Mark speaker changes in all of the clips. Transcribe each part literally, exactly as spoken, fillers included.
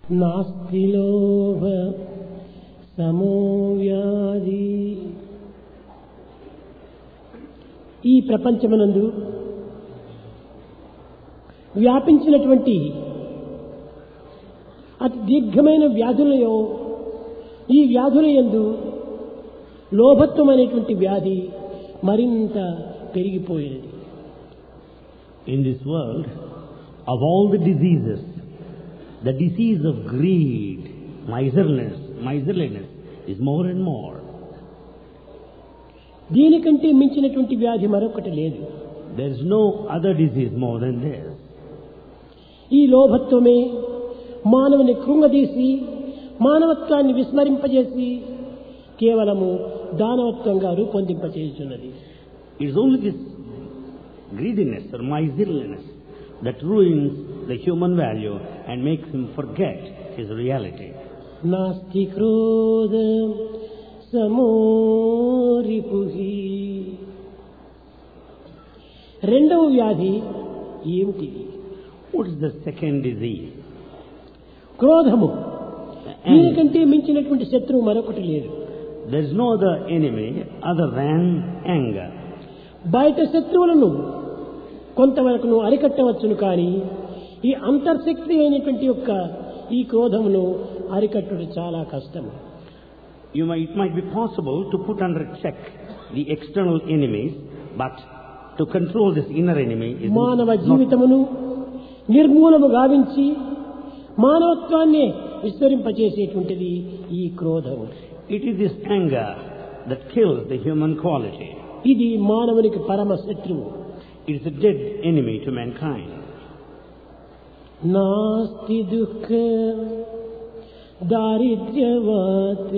Speaker 1: నాస్తి లోభ సమో వ్యాధి. ఈ ప్రపంచమనందు వ్యాపించినటువంటి అతి దీర్ఘమైన వ్యాధులలో ఈ వ్యాధుల యందు లోభత్వం అనేటువంటి వ్యాధి మరింత పెరిగిపోయినది.
Speaker 2: In this world, of all the diseases, the disease of greed, miserliness, miserliness is more and more.
Speaker 1: దీనికంటే మించినటువంటి వ్యాధి మరొకటి లేదు.
Speaker 2: There is no other disease more than this.
Speaker 1: ఈ లోభత్వమే మానవుని కృంగదీసి మానవత్వాన్ని విస్మరింపజేసి కేవలము దానవత్వంగా రూపొందింపచేయుచున్నది.
Speaker 2: It is only this greediness or miserliness that ruins the human value and makes him forget his reality.
Speaker 1: నాస్తి క్రోధ సమో రిపుః. రెండవ వ్యాధి ఏమిటి?
Speaker 2: What is the second disease?
Speaker 1: క్రోధము. దీనికంటే మించినటువంటి శత్రువు మరొకటి లేదు.
Speaker 2: There is no other enemy other than anger.
Speaker 1: బయట శత్రువులను కొంతవరకు అరికట్టవచ్చును, కానీ ఈ అంతర్శక్తి అయినటువంటి యొక్క ఈ క్రోధమును అరికట్టుడు చాలా కష్టము.
Speaker 2: You might, it might be possible to put under check the external enemies, but to control this inner enemy is
Speaker 1: మానవ జీవితమును నిర్మూలము గావించి మానవత్వాన్ని విస్తరింపచేసేటువంటిది ఈ క్రోధము.
Speaker 2: It is this anger that kills the human quality.
Speaker 1: ఇది మానవునికి పరమ శత్రువు.
Speaker 2: It is a dead enemy to mankind.
Speaker 1: నాస్తి దుఃఖ దారిద్ర్యవత్.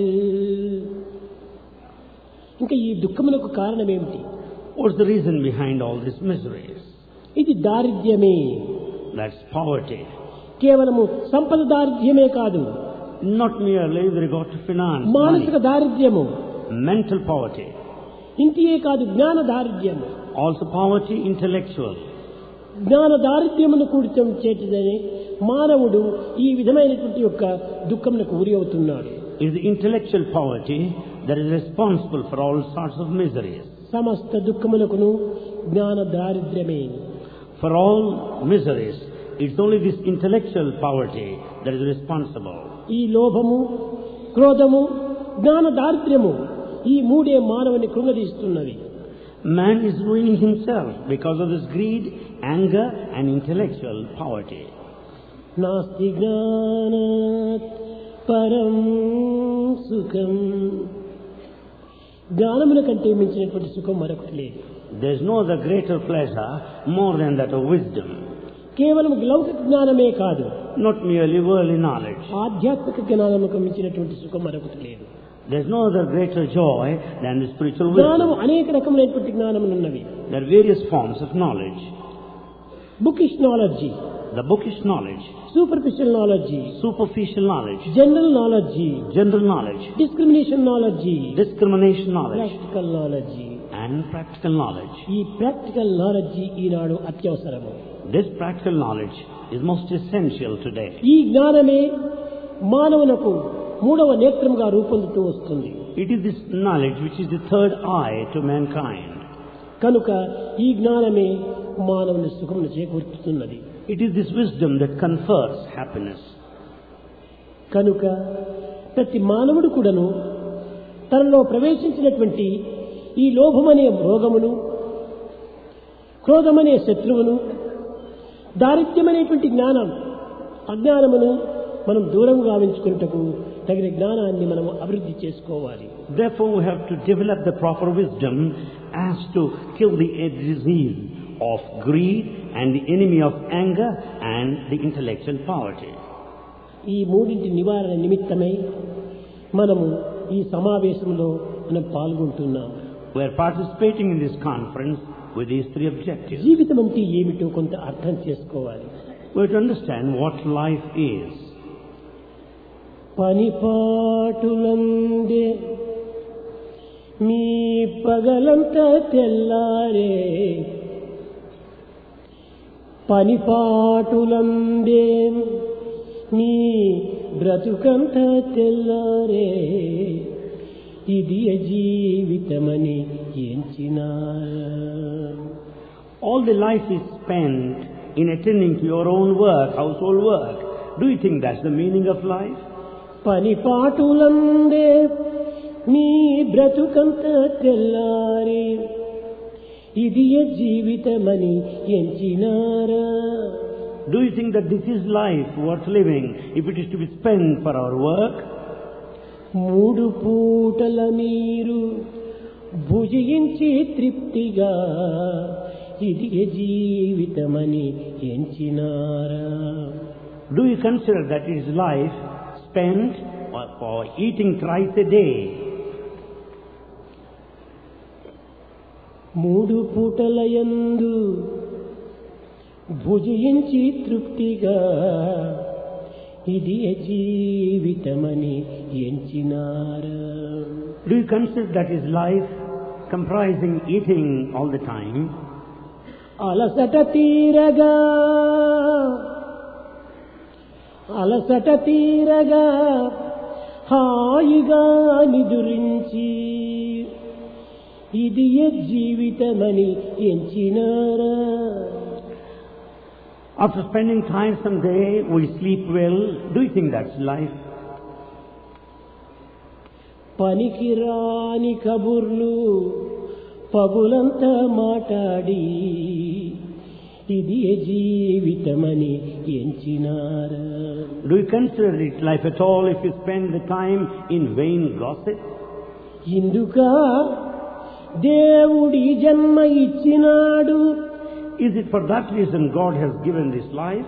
Speaker 1: ఇంకా ఈ దుఃఖమునకు కారణం ఏమిటి?
Speaker 2: What's the reason behind all these miseries?
Speaker 1: ఇది దారిద్ర్యమే.
Speaker 2: That's poverty.
Speaker 1: కేవలము సంపద దారిద్ర్యమే కాదు,
Speaker 2: Not merely with regard to finance,
Speaker 1: మానసిక
Speaker 2: money.
Speaker 1: దారిద్ర్యము,
Speaker 2: Mental poverty.
Speaker 1: ఇంటియే కాదు జ్ఞాన దారిద్ర్యము.
Speaker 2: Also poverty intellectual.
Speaker 1: జ్ఞాన దారిద్ర్యమును కూడితం చేటిదని మానవుడు ఈ విధమైనటువంటి యొక్క దుఃఖమునకు గురి అవుతున్నాడు.
Speaker 2: It is the intellectual poverty that is responsible for all sorts of miseries.
Speaker 1: సమస్త దుఃఖమునకును జ్ఞాన దారిద్ర్యమే.
Speaker 2: For all miseries, it's only this intellectual poverty that is responsible.
Speaker 1: ఈ లోభము, క్రోధము, జ్ఞాన దారిద్ర్యము ఈ మూడే మానవుని కృంగదీస్తున్నవి.
Speaker 2: Man is ruining himself because of this greed, anger and intellectual poverty.
Speaker 1: నాస్తి జ్ఞానాత్ పరం సుఖం. జ్ఞానముల కంటే మించినటువంటి సుఖం మరొకటి లేదు.
Speaker 2: There is no other greater pleasure more than that of wisdom.
Speaker 1: కేవలం లౌకిక జ్ఞానమే కాదు,
Speaker 2: Not merely worldly knowledge.
Speaker 1: ఆధ్యాత్మిక జ్ఞానముకు మించినటువంటి సుఖం మరొకటి లేదు.
Speaker 2: There is no other greater joy than the spiritual
Speaker 1: జ్ఞానము
Speaker 2: wisdom.
Speaker 1: అనేక రకములైనటువంటి జ్ఞానములు ఉన్నవి.
Speaker 2: There are various forms of knowledge.
Speaker 1: Bookish knowledge,
Speaker 2: The bookish knowledge,
Speaker 1: superficial knowledge,
Speaker 2: superficial knowledge,
Speaker 1: general knowledge,
Speaker 2: general knowledge,
Speaker 1: discrimination knowledge,
Speaker 2: discrimination knowledge,
Speaker 1: practical knowledge.
Speaker 2: and practical knowledge.
Speaker 1: ఈ practical knowledge ఈనాడు అత్యవసరము.
Speaker 2: This practical knowledge is most essential today.
Speaker 1: ఈ జ్ఞానమే మానవునకు మూడవ నేత్రంగా రూపొందుతూ వస్తుంది.
Speaker 2: It is this knowledge which is the third eye to mankind.
Speaker 1: కనుక ఈ జ్ఞానమే మానవుని సుఖమును చేకూర్చుతున్నది.
Speaker 2: It is this wisdom that confers happiness.
Speaker 1: కనుక ప్రతి మానవుడు కూడాను తనలో ప్రవేశించినటువంటి ఈ లోభమనే రోగమును, క్రోధమనే శత్రువును, దారిద్ర్యమనేటువంటి జ్ఞానం అజ్ఞానమును మనం దూరం గావించుకున్నటకు తగిన జ్ఞానాన్ని మనం అభివృద్ధి చేసుకోవాలి.
Speaker 2: Therefore we have to develop the proper wisdom as to kill the disease of greed and the enemy of anger and the intellectual poverty.
Speaker 1: ఈ మూడింటి నివారణ నిమిత్తమై మనము ఈ సమావేశంలో మనం పాల్గొంటున్నాం.
Speaker 2: We are participating in this conference with these three objectives.
Speaker 1: జీవితం అంటే ఏమిటో కొంత అర్థం చేసుకోవాలి.
Speaker 2: We have to understand what life is.
Speaker 1: పనిపాటులందే మీ పగలంతా తెల్లారే, పనిపాటులందే మీ బ్రతుకంత తెల్లారే ఇది జీవితమని ఎంచినారా.
Speaker 2: All the life is spent in attending to your own work, household work. Do you think that's the meaning of life?
Speaker 1: పని పాటులందే నీ బ్రతుకంత తెల్లారే ఇది జీవితమని ఎంచినారా.
Speaker 2: Do you think that this is life worth living if it is to be spent for our work?
Speaker 1: మూడు పూటల మీరు భుజించి తృప్తిగా ఇది జీవితమని ఎంచినారా.
Speaker 2: Do you consider that it is life spent for eating thrice a day?
Speaker 1: మూడు పూటల యందు భుజించి తృప్తిగా ఇది జీవితమని ఎంచినారా.
Speaker 2: Do you consider that is life comprising eating all the time?
Speaker 1: అలసట తీరగా అలసట తీరగా హాయిగా నిదురించి ఇది జీవితమని ఎంచినారా.
Speaker 2: After spending time someday, we sleep well. Do you think that's life?
Speaker 1: పనికి రాని కబుర్లు పగులంతా మాట్లాడి ఇది జీవితమని ఎంచినారా.
Speaker 2: Do you consider it life at all if you spend the time in vain gossip?
Speaker 1: ఇందుక దేవుడి జన్మ ఇచ్చినాడు.
Speaker 2: Is it for that reason God has given this life?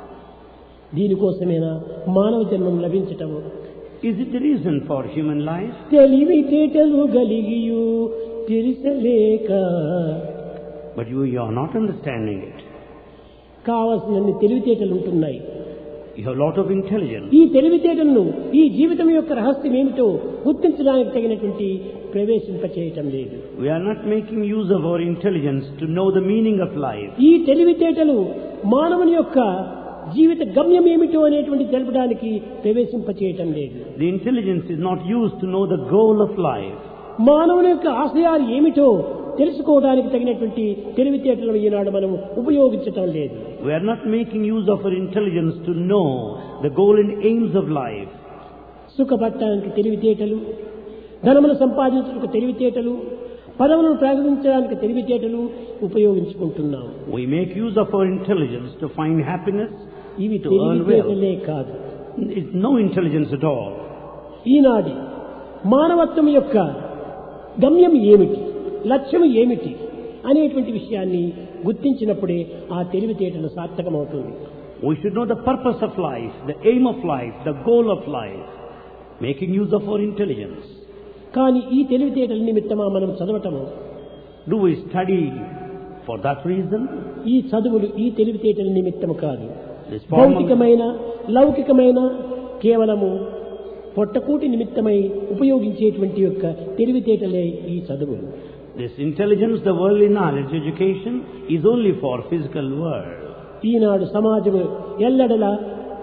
Speaker 1: దీనికోసమేనా మానవ జన్మం లభించటం?
Speaker 2: Is it the reason for human life?
Speaker 1: తెలివితేటలు గలిగియు తెలిసలేక.
Speaker 2: But you, you are not understanding it.
Speaker 1: కావలసినన్ని తెలివితేటలు ఉంటున్నాయి.
Speaker 2: You have a lot of intelligence.
Speaker 1: ఈ తెలివితేటలను ఈ జీవితం యొక్క రహస్యం ఏమిటో గుర్తించడానికి తగినటువంటి ప్రవేశింపచేయటం లేదు.
Speaker 2: We are not making use of our intelligence to know the meaning of life.
Speaker 1: ఈ తెలివితేటలు మానవుని యొక్క జీవిత గమ్యం ఏమిటో అనేటువంటి తెలపడానికి ప్రవేశింపచేయటం లేదు.
Speaker 2: The intelligence is not used to know the goal of life.
Speaker 1: మానవుని యొక్క ఆశయాలు ఏమిటో తెలుసుకోవడానికి తగినటువంటి తెలివితేటలను ఈనాడు మనం ఉపయోగించటం లేదు.
Speaker 2: We are not making use of our intelligence to know the goal and aims of life.
Speaker 1: సుఖపడటానికి తెలివితేటలు, ధనమును సంపాదించడానికి తెలివితేటలు, పదవులను ప్రయోగించడానికి తెలివితేటలు ఉపయోగించుకుంటున్నాం.
Speaker 2: We make use of our intelligence to find happiness,
Speaker 1: ఇవి
Speaker 2: to earn
Speaker 1: తెలివితేటలే
Speaker 2: wealth.
Speaker 1: కాదు.
Speaker 2: It's no intelligence at all.
Speaker 1: ఈనాటి మానవత్వం యొక్క గమ్యం ఏమిటి, లక్ష్యం ఏమిటి అనేటువంటి విషయాన్ని గుర్తించినప్పుడే ఆ తెలివితేటలు సార్థకమవుతుంది.
Speaker 2: We should know the purpose of life, the aim of life, the goal of life, making use of our intelligence.
Speaker 1: కానీ ఈ తెలివితేటల నిమిత్తమా మనం చదవటము?
Speaker 2: Do we study for that reason?
Speaker 1: ఈ చదువులు ఈ తెలివితేటల నిమిత్తము కాదు.
Speaker 2: This formal-
Speaker 1: భౌతికమైన లౌకికమైన కేవలము పొట్టకూటి నిమిత్తమై ఉపయోగించేటువంటి యొక్క తెలివితేటలే ఈ చదువులు.
Speaker 2: This intelligence, the worldly knowledge, education, is only for physical world.
Speaker 1: ఈనాడు సమాజము ఎల్లడలా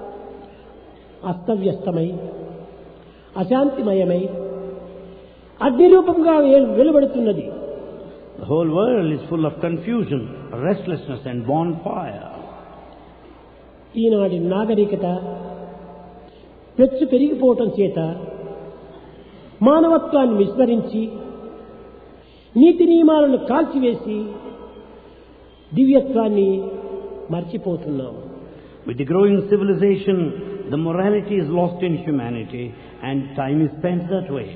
Speaker 1: అస్తవ్యస్తమై అశాంతిమయమై అగ్నిరూపంగా వెలువడుతున్నది.
Speaker 2: The whole world is full of confusion, restlessness and bonfire.
Speaker 1: ఈనాటి నాగరికత పెచ్చు పెరిగిపోవటం చేత మానవత్వాన్ని విస్మరించి నీతి నియమాలను కాల్చివేసి దివ్యత్వాన్ని మర్చిపోతున్నాం.
Speaker 2: With the growing civilization, the morality is lost in humanity and time is spent that way.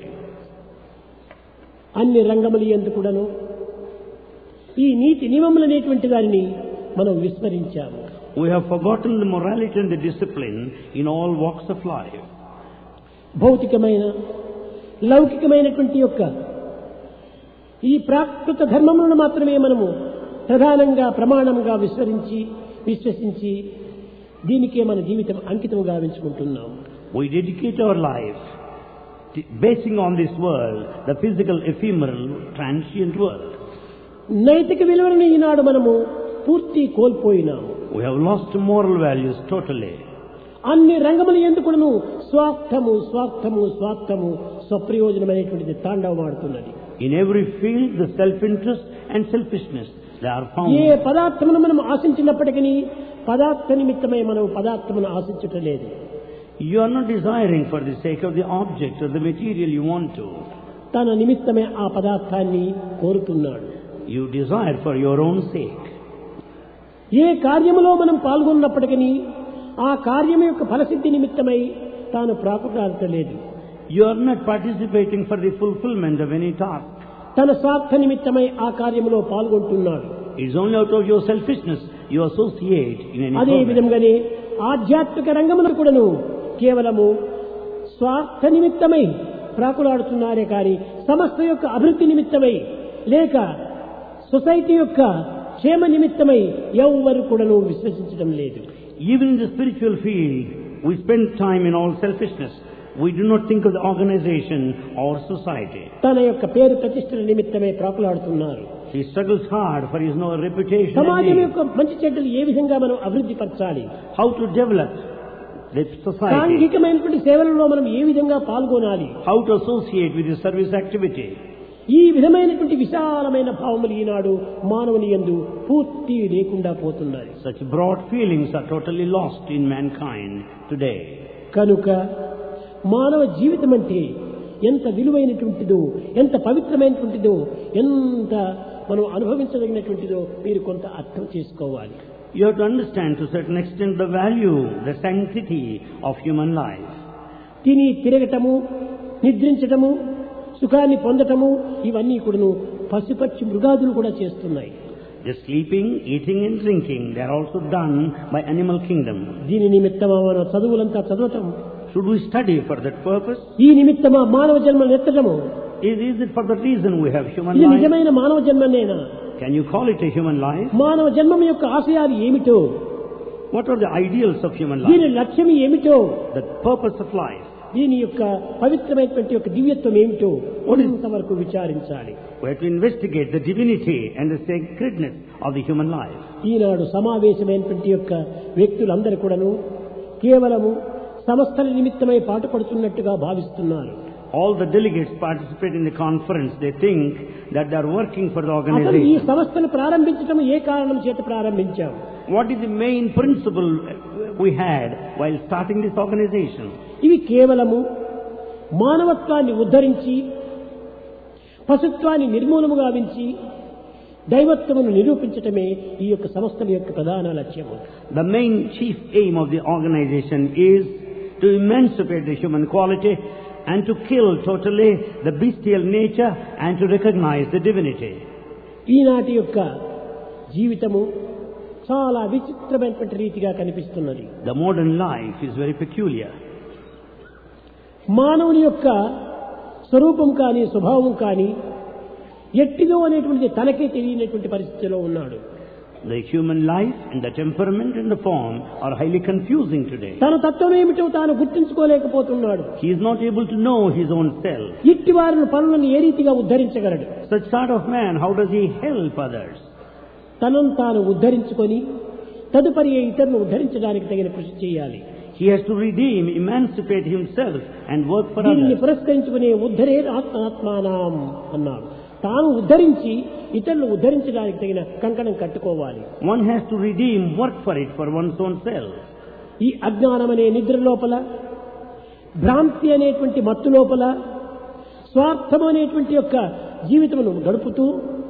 Speaker 1: అన్ని రంగముల యందు కూడాను ఈ నీతి నియమములు అనేటువంటి దానిని మనం విస్మరించాము.
Speaker 2: We have forgotten the morality and the discipline in all walks of life.
Speaker 1: భౌతికమైన లౌకికమైనటువంటి యొక్క ఈ ప్రాకృత ధర్మములను మాత్రమే మనము ప్రధానంగా ప్రమాణంగా విస్మరించి విశ్వసించి దీనికే మన జీవితం అంకితం గావించుకుంటున్నాం.
Speaker 2: We dedicate our life basing on this world, the physical, ephemeral, transient world.
Speaker 1: నైతిక విలువలను ఈనాడు మనము పూర్తి కోల్పోయినాము.
Speaker 2: We have lost moral values totally.
Speaker 1: అన్ని రంగముల యందు కూడాను స్వార్థము స్వార్థము స్వార్థము స్వప్రయోజనమైనటువంటిది తాండవమాడుతున్నది.
Speaker 2: In every field, the self-interest and selfishness, they are found.
Speaker 1: ఏ పదార్థమును మనం ఆశించినప్పటికీ పదార్థ నిమిత్తమై మనం పదార్థమును ఆశించటం లేదు.
Speaker 2: You are not desiring for the sake of the object or the material you want to.
Speaker 1: తన నిమిత్తమే ఆ పదార్థాన్ని కోరుతున్నాడు.
Speaker 2: You desire for your own sake.
Speaker 1: ఏ కార్యములో మనం పాల్గొన్నప్పటికీ ఆ కార్యము యొక్క ఫలసిద్ధి నిమిత్తమై తాను ప్రాకులాడలేదు.
Speaker 2: You are not participating for the fulfillment of any task.
Speaker 1: తన స్వార్థ నిమిత్తమై ఆ కార్యములో పాల్గొంటున్నాడు.
Speaker 2: It is only out of your selfishness you associate in any
Speaker 1: అదే
Speaker 2: program.
Speaker 1: విధంగానే ఆధ్యాత్మిక రంగమును కూడాను కేవలము స్వార్థ నిమిత్తమై ప్రాకులాడుతున్నారే కానీ సమస్త యొక్క అభివృద్ధి నిమిత్తమై లేక సొసైటీ యొక్క క్షేమ నిమిత్తమై ఎవ్వరు కూడాను విశ్వసించడం లేదు.
Speaker 2: Even in the spiritual field, we spend time in all selfishness. We do not think of the organization or society.
Speaker 1: తన యొక్క పేరు ప్రతిష్టల నిమిత్తమే ప్రాకులాడుతున్నారు.
Speaker 2: He struggles hard for his no reputation.
Speaker 1: సమాజం
Speaker 2: and
Speaker 1: యొక్క మంచి చెడ్డలు ఏ విధంగా మనం అభివృద్ధి పరచాలి,
Speaker 2: how to develop the society,
Speaker 1: సాంఘికమైనటువంటి సేవలలో మనం ఏ విధంగా పాల్గొనాలి,
Speaker 2: how to associate with the service activity.
Speaker 1: ఈ విధమైనటువంటి విశాలమైన భావములు ఈనాడు మానవుని యందు పూర్తి లేకుండా పోతున్నాయి.
Speaker 2: Such broad feelings are totally lost in mankind today.
Speaker 1: కనుక మానవ జీవితం అంటే ఎంత విలువైనటువంటిదో, ఎంత పవిత్రమైనటువంటిదో, ఎంత మనం అనుభవించదగినటువంటిదో మీరు కొంత అర్థం చేసుకోవాలి.
Speaker 2: You have to understand to a certain extent the value, the sanctity of human life.
Speaker 1: తిని తిరగటము, నిద్రించటము, సుఖాన్ని పొందటము ఇవన్నీ కూడాను పశుపక్షి మృగాదులు కూడా చేస్తున్నాయి.
Speaker 2: The sleeping, eating and drinking, they are also done by animal kingdom.
Speaker 1: దీని నిమిత్తమా మన చదువులంతా చదవటం,
Speaker 2: Should we study for that purpose?
Speaker 1: ఈ నిమిత్తమా మానవ జన్మను ఎత్తటము,
Speaker 2: Is, is it for the reason we have human
Speaker 1: ఇది
Speaker 2: life?
Speaker 1: నిజమైన మానవ జన్మనేనా?
Speaker 2: Can you call it a human life?
Speaker 1: మానవ జన్మం యొక్క ఆశయాలు ఏమిటో,
Speaker 2: What are the ideals of human
Speaker 1: దీని
Speaker 2: life?
Speaker 1: లక్ష్యం ఏమిటో,
Speaker 2: The purpose of life.
Speaker 1: దీని యొక్క పవిత్రమైనటువంటి యొక్క దివ్యత్వం ఏమిటో కొంతవరకు విచారించాలి.
Speaker 2: We have to investigate the divinity and the sacredness of the human life.
Speaker 1: ఈనాడు సమావేశమైనటువంటి యొక్క వ్యక్తులందరూ కూడాను కేవలము సంస్థల నిమిత్తమై పాటుపడుతున్నట్టుగా భావిస్తున్నారు.
Speaker 2: All the delegates participate in the conference. They think that they are working for the
Speaker 1: అసలు ఈ
Speaker 2: organization.
Speaker 1: సంస్థను ప్రారంభించడం ఏ కారణం చేత ప్రారంభించాం?
Speaker 2: What is the main principle we had while starting this organization?
Speaker 1: ఇవి కేవలము మానవత్వాన్ని ఉద్ధరించి పశుత్వాన్ని నిర్మూలము గావించి దైవత్వమును నిరూపించటమే ఈ యొక్క సంస్థల యొక్క ప్రధాన లక్ష్యము.
Speaker 2: The main chief aim of the organization is to emancipate the human quality and to kill totally the bestial nature and to recognize the divinity.
Speaker 1: ఈనాటి యొక్క జీవితము చాలా విచిత్రమైనటువంటి రీతిగా కనిపిస్తున్నది.
Speaker 2: The modern life is very peculiar.
Speaker 1: మానవుని యొక్క స్వరూపం కానీ స్వభావం కానీ ఎట్టిదో అనేటువంటిది తనకే తెలియనటువంటి పరిస్థితిలో ఉన్నాడు.
Speaker 2: The human life and the temperament and the form are highly confusing today.
Speaker 1: తన తత్వం ఏమిటో తాను గుర్తించుకోలేకపోతున్నాడు.
Speaker 2: He is not able to know his own self.
Speaker 1: ఇట్టి వారిని పనులను ఏ రీతిగా ఉద్ధరించగలడు?
Speaker 2: Such sort of man, how does he help others?
Speaker 1: తనను తాను ఉద్ధరించుకొని తదుపరి ఇతరులను ఉద్ధరించడానికి తగిన కృషి చేయాలి.
Speaker 2: He has to redeem, emancipate himself and work for
Speaker 1: దీనిని
Speaker 2: others.
Speaker 1: పురస్కరించుకునే ఉద్ధరే ఆత్మాత్మానాం అన్నాడు. తాను ఉద్ధరించి ఇతరులను ఉద్ధరించడానికి తగిన కంకణం కట్టుకోవాలి.
Speaker 2: One has to redeem, work for it, for one's own self.
Speaker 1: ఈ అజ్ఞానం అనే నిద్ర లోపల, భ్రాంతి అనేటువంటి మత్తు లోపల, స్వార్థం అనేటువంటి యొక్క జీవితమును గడుపుతూ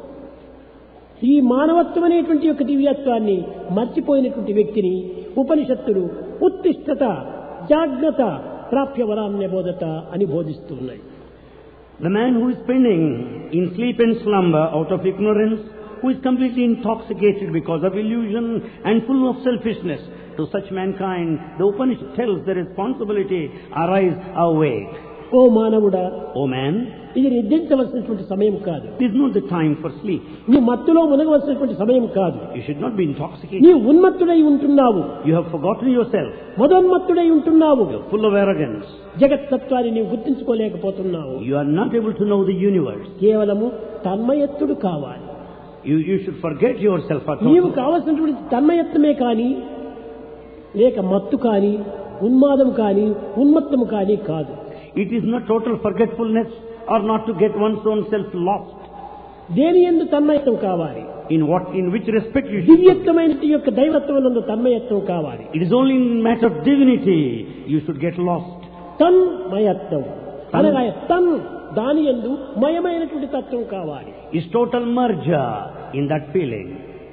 Speaker 1: ఈ మానవత్వం అనేటువంటి యొక్క దివ్యత్వాన్ని మర్చిపోయినటువంటి వ్యక్తిని ఉపనిషత్తులు ఉత్తిష్టత, జాగ్రత్త, ప్రాప్య వరాన్య బోధత అని బోధిస్తూ ఉన్నాయి.
Speaker 2: The man who is spinning in sleep and slumber out of ignorance, who is completely intoxicated because of illusion and full of selfishness, to such mankind the Upanishad tells the responsibility, arise, awake.
Speaker 1: ఓ మానవుడా,
Speaker 2: O man,
Speaker 1: ఇది నిద్రించవలసినటువంటి సమయం కాదు.
Speaker 2: it is not the time for sleep.
Speaker 1: నీ మత్తులో మునగవలసినటువంటి సమయం కాదు.
Speaker 2: You should not be intoxicated.
Speaker 1: నీ ఉన్మత్తుడై ఉంటున్నావు,
Speaker 2: You have forgotten yourself.
Speaker 1: మదోన్మత్తుడై ఉంటున్నావు.
Speaker 2: You are full of arrogance.
Speaker 1: జగత్తత్వాన్ని నీవు గుర్తించుకోలేకపోతున్నావు.
Speaker 2: You are not able to know the universe.
Speaker 1: కేవలము తన్మయత్తుడు కావాలి.
Speaker 2: You, you should forget yourself.
Speaker 1: నీవు కావలసినటువంటి తన్మయత్వమే కాని లేక మత్తు కాని ఉన్మాదం కానీ ఉన్మత్తము కానీ కాదు.
Speaker 2: It is not total forgetfulness or not to get one's own self lost.
Speaker 1: దేని యందు తన్మయత్వం కావాలి?
Speaker 2: In what, in which respect you should.
Speaker 1: దివ్యత్వమైన యొక్క దైవత్వం నందు తన్మయత్వం కావాలి.
Speaker 2: It is only in matter of divinity you should get lost.
Speaker 1: తన్మయత్వం అనగా తన్ దాని యందు మయమైనటువంటి తత్వం కావాలి.
Speaker 2: Is total merger in that feeling.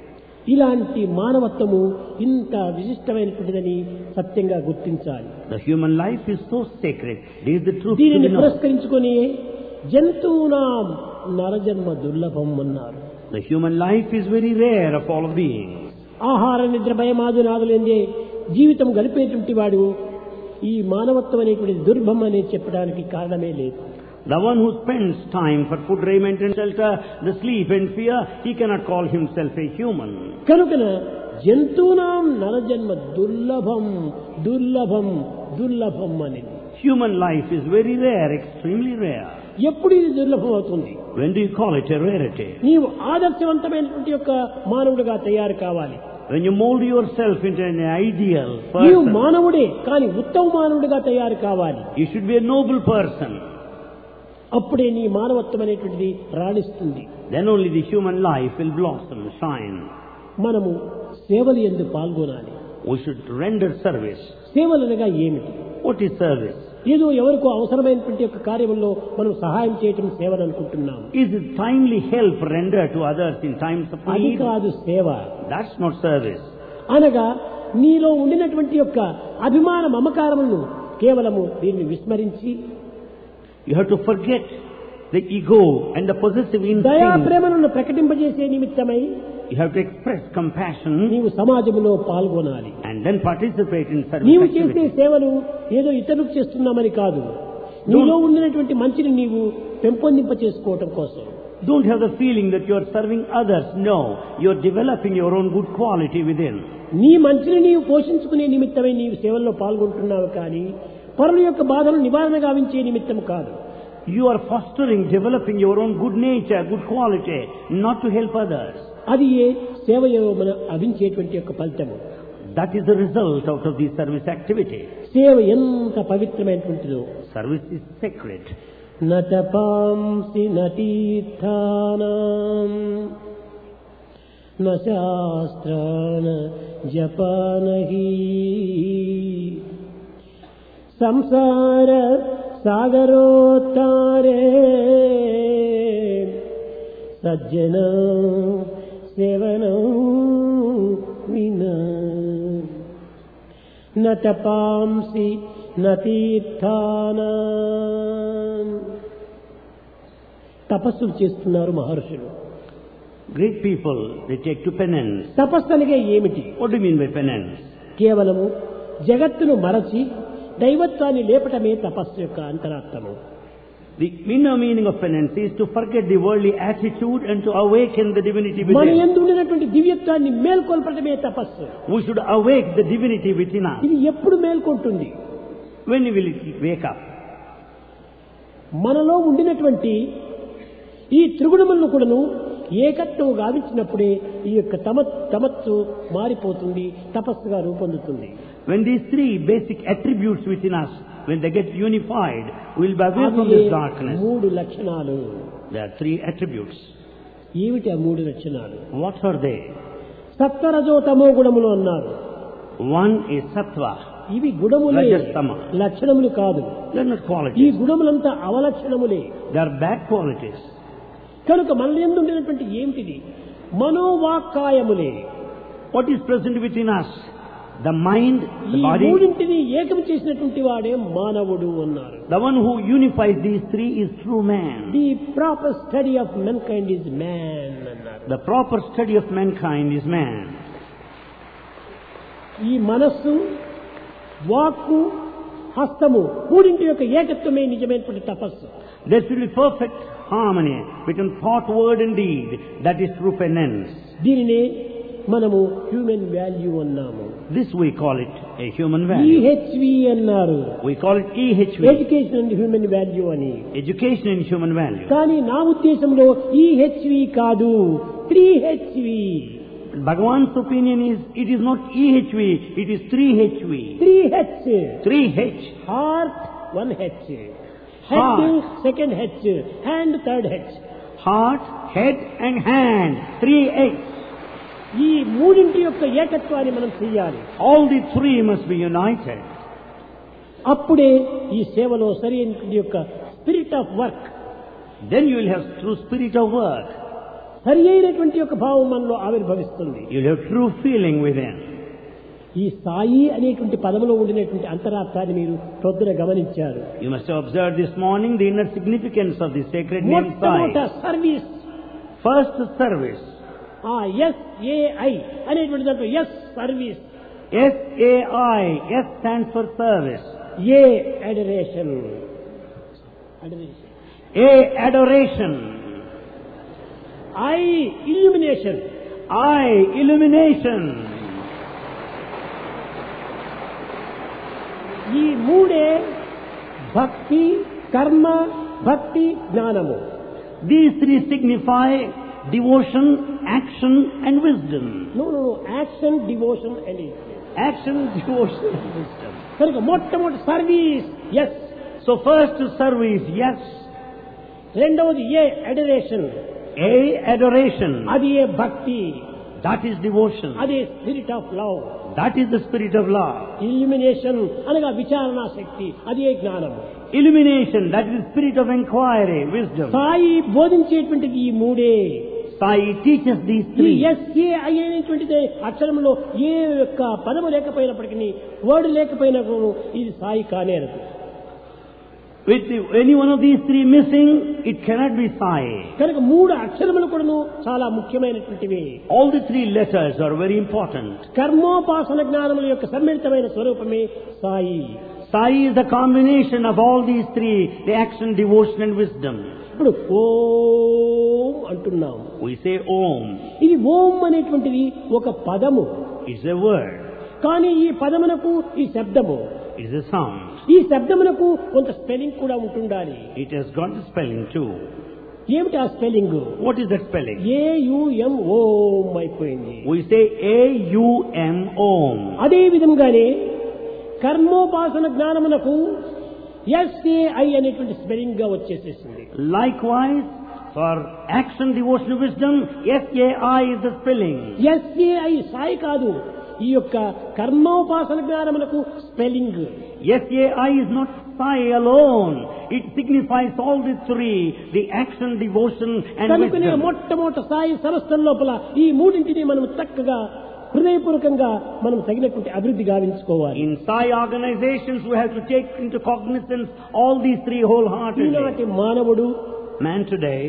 Speaker 1: ఇలాంటి మానవత్వము ఇంత విశిష్టమైనటువంటిదని సత్యంగా గుర్తించాలి.
Speaker 2: The human life is so sacred. This is the truth to
Speaker 1: దీనిని
Speaker 2: be known.
Speaker 1: పురస్కరించుకొని జంతువునాం నరజన్మ దుర్లభం అన్నారు.
Speaker 2: The human life is very rare of all beings.
Speaker 1: ఆహార నిద్ర భయమాదునాదులందే జీవితం గడిపేటువంటి వాడు ఈ మానవత్వం అనేటువంటి దుర్భం అని చెప్పడానికి కారణమే లేదు.
Speaker 2: The one who spends time for food, raiment and shelter, the sleep and fear, he cannot call himself a human.
Speaker 1: కనుకన జంతువునాం నరజన్మ దుర్లభం దుర్లభం దుర్లభం అని.
Speaker 2: Human life is very rare, extremely rare.
Speaker 1: ఎప్పుడు ఇది దుర్లభం అవుతుంది?
Speaker 2: When do you call it a rarity?
Speaker 1: నీవు ఆదర్శవంతమైనటువంటి యొక్క మానవుడిగా తయారు కావాలి.
Speaker 2: When you mold yourself into an ideal
Speaker 1: నీవు
Speaker 2: person,
Speaker 1: మానవుడే కానీ ఉత్తమ మానవుడిగా తయారు కావాలి.
Speaker 2: you should be a noble person.
Speaker 1: అప్పుడే నీ మానవత్వం అనేటువంటిది రాణిస్తుంది.
Speaker 2: Then only the human life will blossom, shine.
Speaker 1: మనము సేవలు యందు పాల్గొనాలి.
Speaker 2: We should render service.
Speaker 1: సేవలు అనగా ఏమిటి?
Speaker 2: What is service?
Speaker 1: ఏదో ఎవరికో అవసరమైనటువంటి యొక్క కార్యంలో మనం సహాయం చేయటం సేవని అనుకుంటున్నాం.
Speaker 2: Is it timely help rendered to others in times of
Speaker 1: అది
Speaker 2: need?
Speaker 1: కాదు సేవ.
Speaker 2: That's not service.
Speaker 1: అనగా నీలో ఉండినటువంటి యొక్క అభిమాన మమకారములను కేవలము దీన్ని విస్మరించి
Speaker 2: You have to forget the ego and the possessive
Speaker 1: దయా
Speaker 2: instinct.
Speaker 1: ప్రేమలను ప్రకటింపజేసే నిమిత్తమై
Speaker 2: You have to express compassion
Speaker 1: నీవు సమాజంలో పాల్గొనాలి.
Speaker 2: and then participate in service
Speaker 1: నీవు చేసే
Speaker 2: activity.
Speaker 1: సేవలు ఏదో ఇతరులకు చేస్తున్నామని కాదు, నీలో ఉండినటువంటి మంచిని నీవు పెంపొందింప చేసుకోవటం కోసం.
Speaker 2: Don't have the feeling that you are serving others. No, you are developing your own good quality within.
Speaker 1: నీ మంచిని నీవు పోషించుకునే నిమిత్తమై నీవు సేవల్లో పాల్గొంటున్నావు కానీ పరుల యొక్క బాధను నివారణ గావించే నిమిత్తం కాదు.
Speaker 2: You are fostering, developing your own good nature, good quality, not to help others.
Speaker 1: అది ఏ సేవ మన అభించేటువంటి యొక్క ఫలితము.
Speaker 2: That is the result out of this service activity.
Speaker 1: సేవ ఎంత పవిత్రమైనటువంటిదో.
Speaker 2: Service is sacred.
Speaker 1: నతపాంసి నతీర్థానాం న శాస్త్రాన జపానహి సంసార సాగరోత్తారే సజ్జన సేవనం వినా న తపాంసి న తీర్థానాం. తపస్సులు చేస్తున్నారు మహర్షులు.
Speaker 2: Great people, they take to penance.
Speaker 1: తపస్సు అనగా ఏమిటి?
Speaker 2: What do you mean by penance?
Speaker 1: కేవలము జగత్తును మరచి దైవత్వాన్ని లేపటమే తపస్సు యొక్క అంతరార్థము.
Speaker 2: The inner meaning of penance is to forget the worldly attitude and to awaken the divinity
Speaker 1: మన
Speaker 2: within.
Speaker 1: యందు ఉండినటువంటి దివ్యత్వాన్ని మేల్కొల్పటమే తపస్సు.
Speaker 2: We should awake the divinity within us.
Speaker 1: ఇది ఎప్పుడు మేల్కొంటుంది?
Speaker 2: When will it wake up?
Speaker 1: మనలో ఉండినటువంటి ఈ త్రిగుణములను కూడాను ఏకత్వం గావించినప్పుడే ఈ యొక్క తమ తమస్సు మారిపోతుంది, తపస్సుగా రూపొందుతుంది.
Speaker 2: When these three basic attributes within us, when they get unified, we will be away from this darkness.
Speaker 1: మూడు లక్షణాలు.
Speaker 2: There are three attributes.
Speaker 1: ఏమిటి ఆ మూడు లక్షణాలు?
Speaker 2: What are they?
Speaker 1: సత్వరజో తమో గుణములు అన్నారు.
Speaker 2: One is sattva.
Speaker 1: ఇవి గుణములే,
Speaker 2: రజస్తమ.
Speaker 1: లక్షణములు కాదు.
Speaker 2: They are not
Speaker 1: ఈ
Speaker 2: qualities.
Speaker 1: గుణములంతా అవలక్షణములే.
Speaker 2: They are bad qualities.
Speaker 1: కనుక మన యందు ఉండినటువంటి ఏమిటిది? మనోవాక్కాయములే.
Speaker 2: What is present within us? The mind,
Speaker 1: ఈ
Speaker 2: the body.
Speaker 1: మూడింటిని ఏకం చేసినటువంటి వాడే మానవుడు అన్నారు.
Speaker 2: The one who unifies these three is true man.
Speaker 1: The proper study of mankind is man అన్నారు.
Speaker 2: The proper study of mankind is man.
Speaker 1: ఈ మనస్సు, వాక్కు, హస్తము మూడింటి యొక్క ఏకత్వమే నిజమైనటువంటి తపస్సు.
Speaker 2: There should be perfect harmony between thought, word and deed. That is true penance.
Speaker 1: దీనినే మనము హ్యూమన్ వాల్యూ అన్నాము.
Speaker 2: This we call it a human value.
Speaker 1: E H V అన్నారు.
Speaker 2: We call it E H V.
Speaker 1: Education and human value అని.
Speaker 2: Education in human value.
Speaker 1: కానీ నా ఉద్దేశంలో E H V కాదు, three H V.
Speaker 2: Bhagavan's opinion is, it is not E H V, it is three H V.
Speaker 1: Three H
Speaker 2: three H.
Speaker 1: Heart one H,
Speaker 2: Heart.
Speaker 1: Head second H, hand third H.
Speaker 2: Heart, head and hand. three H.
Speaker 1: ఈ మూడింటి యొక్క ఏకత్వాన్ని మనం చెయ్యాలి.
Speaker 2: All the three must be united.
Speaker 1: అప్పుడే ఈ సేవలో సరి అయిన యొక్క spirit of work,
Speaker 2: Then you will have true spirit of work.
Speaker 1: సరి అయినటువంటి యొక్క భావం మనలో ఆవిర్భవిస్తుంది.
Speaker 2: You will have true feeling within.
Speaker 1: ఈ సాయి అనేటువంటి పదములో ఉండినటువంటి అంతరార్థాన్ని మీరు ప్రొద్దున గమనించారు.
Speaker 2: You must have observed this morning the inner significance of the sacred name
Speaker 1: మొట్టమొదట
Speaker 2: Sai.
Speaker 1: సర్వీస్.
Speaker 2: First service.
Speaker 1: ఆ ఎస్ ఏ ఐ అనేటువంటి దాంట్లో S service,
Speaker 2: S A I. S stands for service.
Speaker 1: A adoration, adoration,
Speaker 2: A adoration.
Speaker 1: I illumination,
Speaker 2: I illumination.
Speaker 1: ఈ మూడే భక్తి, కర్మ, భక్తి, జ్ఞానము.
Speaker 2: These three signify devotion, action and wisdom.
Speaker 1: No no action, devotion and
Speaker 2: Action, devotion and wisdom.
Speaker 1: కనుక మొట్టమొదటి service S,
Speaker 2: So first service, yes.
Speaker 1: రెండవది ఏ adoration,
Speaker 2: A adoration.
Speaker 1: అది ఏ భక్తి,
Speaker 2: That is devotion.
Speaker 1: అదే spirit of love.
Speaker 2: That is the spirit of love.
Speaker 1: Illumination అనగా విచారణా శక్తి, అది ఏ జ్ఞానము.
Speaker 2: Illumination, that is the spirit of inquiry, wisdom.
Speaker 1: Sai బోధించేటువంటిది ఈ మూడే.
Speaker 2: Sai teaches these
Speaker 1: ఈ
Speaker 2: three.
Speaker 1: ఎస్ఏ అనేటువంటిది అక్షరంలో ఏ యొక్క పదము లేకపోయినప్పటికీ, వర్డ్ లేకపోయినా ఇది Sai కానేరదు.
Speaker 2: With the, any one of these three missing, it cannot be Sai.
Speaker 1: కనుక మూడు అక్షరములు కూడాను చాలా ముఖ్యమైనటువంటివి.
Speaker 2: All the three letters are very important.
Speaker 1: కర్మోపాసన జ్ఞానముల యొక్క సమ్మిళితమైన స్వరూపమే Sai.
Speaker 2: Sai is the combination of all these three, the action, devotion and wisdom.
Speaker 1: ఇప్పుడు ఓం అంటున్నాం.
Speaker 2: We say Om.
Speaker 1: ఇది ఓం అనేటువంటిది ఒక పదము.
Speaker 2: It's a word.
Speaker 1: కానీ ఈ పదమునకు ఈ శబ్దము,
Speaker 2: It's a sound.
Speaker 1: ఈ శబ్దమునకు కొంత స్పెల్లింగ్ కూడా ఉంటుండాలి.
Speaker 2: It has got the spelling too.
Speaker 1: ఏమిటి ఆ spelling?
Speaker 2: What is that spelling?
Speaker 1: A U M ఓం అయిపోయింది.
Speaker 2: We say A U M Om.
Speaker 1: అదే విధంగానే కర్మోపాసన జ్ఞానమునకు ఎస్ఏఐ అనేటువంటి స్పెల్లింగ్ గా వచ్చేసేసింది.
Speaker 2: Likewise, for action, devotion, wisdom, S A I is the spelling.
Speaker 1: S A I Sai కాదు, ఈ యొక్క కర్మోపాసన జ్ఞానమునకు spelling.
Speaker 2: S A I is not Sai alone. It signifies all the three, the action, devotion and
Speaker 1: కనుకనే
Speaker 2: wisdom.
Speaker 1: మొట్టమొదటి సాయి సంస్థల లోపల ఈ మూడింటిని మనం చక్కగా హృదయపూర్వకంగా మనం తగినటువంటి అభివృద్ధి గావించుకోవాలి.
Speaker 2: In Sai organizations, we have to take into cognizance all these three wholeheartedly.
Speaker 1: ఈనాటి మానవుడు
Speaker 2: Man today,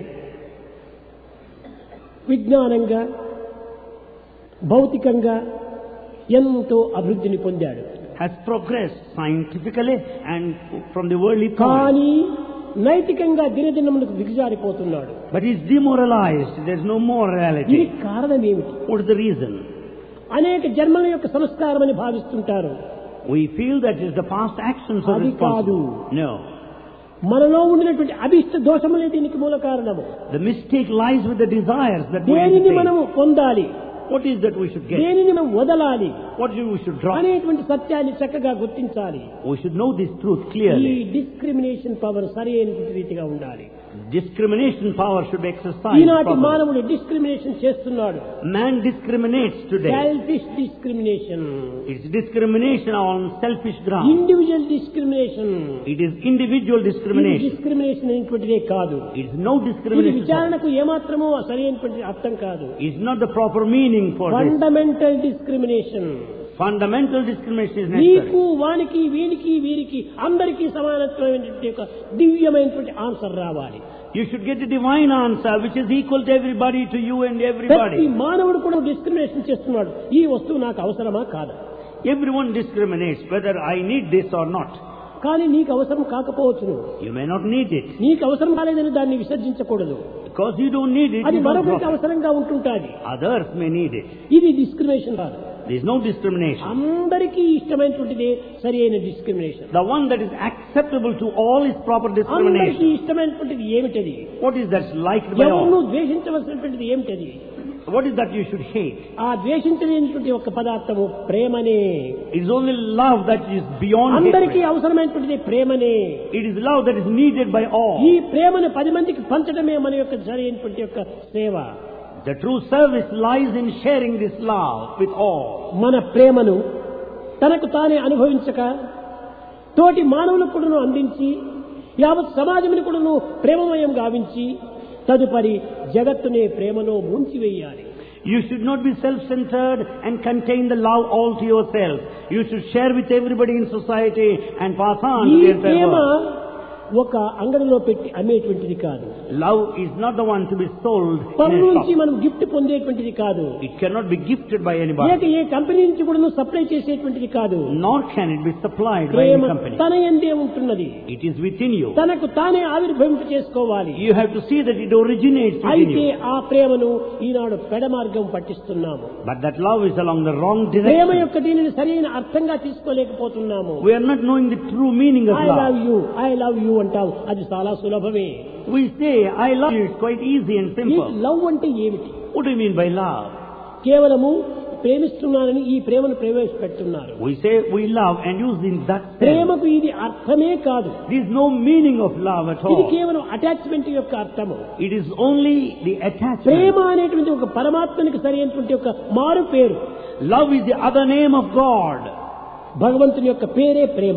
Speaker 1: విజ్ఞానంగా, భౌతికంగా ఎంతో అభివృద్ధిని పొందాడు.
Speaker 2: has progressed scientifically and from the worldly point.
Speaker 1: కానీ నైతికంగా దినదినములకు దిగజారిపోతున్నాడు.
Speaker 2: But he is demoralized. There is no morality.
Speaker 1: దీనికి కారణం ఏమిటి?
Speaker 2: What is the reason?
Speaker 1: అనేక జన్మల యొక్క సంస్కారం అని భావిస్తుంటారు.
Speaker 2: We feel that it is the past actions are
Speaker 1: అది కాదు.
Speaker 2: responsible. No.
Speaker 1: మనలో ఉండినటువంటి అభిష్ట దోషములే దీనికి మూల కారణము.
Speaker 2: The mistake lies with the desires that we
Speaker 1: దేనిని
Speaker 2: entertain.
Speaker 1: మనము పొందాలి,
Speaker 2: What is that we should get?
Speaker 1: దేనిని మనం వదలాలి
Speaker 2: What we should drop?
Speaker 1: అనేటువంటి సత్యాన్ని చక్కగా గుర్తించాలి.
Speaker 2: We should know this truth
Speaker 1: ఈ
Speaker 2: clearly.
Speaker 1: డిస్క్రిమినేషన్ పవర్ సరి అయినటువంటి రీతిగా ఉండాలి.
Speaker 2: Discrimination power should be exercised
Speaker 1: ఈనాటి
Speaker 2: properly.
Speaker 1: మానవుడు డిస్క్రిమినేషన్ చేస్తున్నాడు.
Speaker 2: Man discriminates today.
Speaker 1: Selfish discrimination,
Speaker 2: It's discrimination on selfish grounds.
Speaker 1: Individual discrimination.
Speaker 2: It is individual discrimination.
Speaker 1: Discrimination అనేటువంటిదే కాదు.
Speaker 2: It's no
Speaker 1: ఇది
Speaker 2: discrimination.
Speaker 1: విచారణకు ఏమాత్రమో సరి అయినటువంటి అర్థం కాదు.
Speaker 2: It's not the proper meaning for this.
Speaker 1: Fundamental discrimination.
Speaker 2: Fundamental discrimination is necessary.
Speaker 1: నీకు, వానికి, వీనికి, వీరికి అందరికీ సమానత్వమైనటువంటి ఒక దివ్యమైనటువంటి ఆన్సర్ రావాలి.
Speaker 2: You should get a divine answer which is equal to everybody, to you and
Speaker 1: ప్రతి
Speaker 2: everybody.
Speaker 1: మానవుడు కూడా డిస్క్రిమినేషన్ చేస్తున్నాడు. ఈ వస్తువు నాకు అవసరమా కాదా?
Speaker 2: Everyone discriminates whether I need this or not.
Speaker 1: కానీ నీకు అవసరం కాకపోవచ్చును.
Speaker 2: You may not need it.
Speaker 1: నీకు అవసరం కాలేదని దాన్ని విసర్జించకూడదు.
Speaker 2: Because you don't need it,
Speaker 1: అది
Speaker 2: you don't
Speaker 1: మరొకరికి
Speaker 2: drop it.
Speaker 1: అవసరంగా ఉంటుంటాది.
Speaker 2: Others may need it.
Speaker 1: ఇది డిస్క్రిమినేషన్ కాదు.
Speaker 2: There is no discrimination.
Speaker 1: అందరికీ ఇష్టమైనటువంటిదే సరి అయిన discrimination.
Speaker 2: The one that is acceptable to all is proper
Speaker 1: అందరికీ
Speaker 2: discrimination.
Speaker 1: ఇష్టమైనటువంటిది ఏమిటది?
Speaker 2: What is that liked by
Speaker 1: ఎవరిను
Speaker 2: all?
Speaker 1: ద్వేషించవలసినటువంటిది ఏమిటది?
Speaker 2: What is that you should hate?
Speaker 1: ఆ ద్వేషించలేనటువంటి ఒక పదార్థము ప్రేమనే.
Speaker 2: It is only love that is beyond
Speaker 1: అందరికీ
Speaker 2: hatred.
Speaker 1: అవసరమైనటువంటిది ప్రేమనే.
Speaker 2: It is love that is needed by all.
Speaker 1: ఈ ప్రేమను పది మందికి పంచడమే మన యొక్క సరైనటువంటి యొక్క సేవ.
Speaker 2: The true service lies in sharing this love with all.
Speaker 1: మన ప్రేమను తనకు తానే అనుభవించక తోటి మానవులకు కూడాను అందించి యావత్ సమాజమును కూడాను ప్రేమమయం గావించి తదుపరి జగత్తునే ప్రేమలో ముంచివేయాలి.
Speaker 2: You should not be self-centered and contain the love all to yourself. You should share with everybody in society and pass on
Speaker 1: ఈ
Speaker 2: to the entire
Speaker 1: Prema
Speaker 2: world.
Speaker 1: ఒక అంగడిలో పెట్టి అమ్మేటువంటిది కాదు.
Speaker 2: Love is not the one to be sold
Speaker 1: పన్ను
Speaker 2: in a
Speaker 1: నుంచి
Speaker 2: shop.
Speaker 1: మనం gift పొందేటువంటిది కాదు.
Speaker 2: It cannot be gifted by
Speaker 1: లేక
Speaker 2: anybody.
Speaker 1: ఏ కంపెనీ నుంచి కూడా సప్లై చేసేటువంటిది కాదు.
Speaker 2: Nor can it be supplied by
Speaker 1: Prema
Speaker 2: any company.
Speaker 1: తన యందే ఉంటున్నది.
Speaker 2: It is within you.
Speaker 1: తనకు తానే ఆవిర్భవింప చేసుకోవాలి.
Speaker 2: You have to see that it originates within
Speaker 1: అయితే
Speaker 2: you.
Speaker 1: ఆ ప్రేమను ఈనాడు పెడమార్గం పట్టిస్తున్నాము.
Speaker 2: But that love is along the wrong
Speaker 1: Prema
Speaker 2: direction.
Speaker 1: యొక్క దీనిని సరైన అర్థంగా తీసుకోలేకపోతున్నాము.
Speaker 2: We are not knowing the true meaning of
Speaker 1: I love
Speaker 2: love.
Speaker 1: You I love you అంటావు, అది చాలా సులభమే.
Speaker 2: We say, I love you. It's quite easy and
Speaker 1: ఈ
Speaker 2: simple.
Speaker 1: లవ్ అంటే ఏమిటి?
Speaker 2: What do you mean by love?
Speaker 1: కేవలము ప్రేమిస్తున్నానని ఈ ప్రేమను ప్రవేశపెడుతున్నారు.
Speaker 2: We say we love and use in that sense.
Speaker 1: ప్రేమకు ఇది అర్థమే కాదు.
Speaker 2: There is no meaning of love at
Speaker 1: ఇది
Speaker 2: all.
Speaker 1: కేవలం అటాచ్మెంట్ యొక్క అర్థము.
Speaker 2: It is only the attachment.
Speaker 1: ప్రేమ అనేటువంటి ఒక పరమాత్మనికి సరైనటువంటి ఒక మారు పేరు.
Speaker 2: Love is the other name of God.
Speaker 1: భగవంతుని యొక్క పేరే ప్రేమ.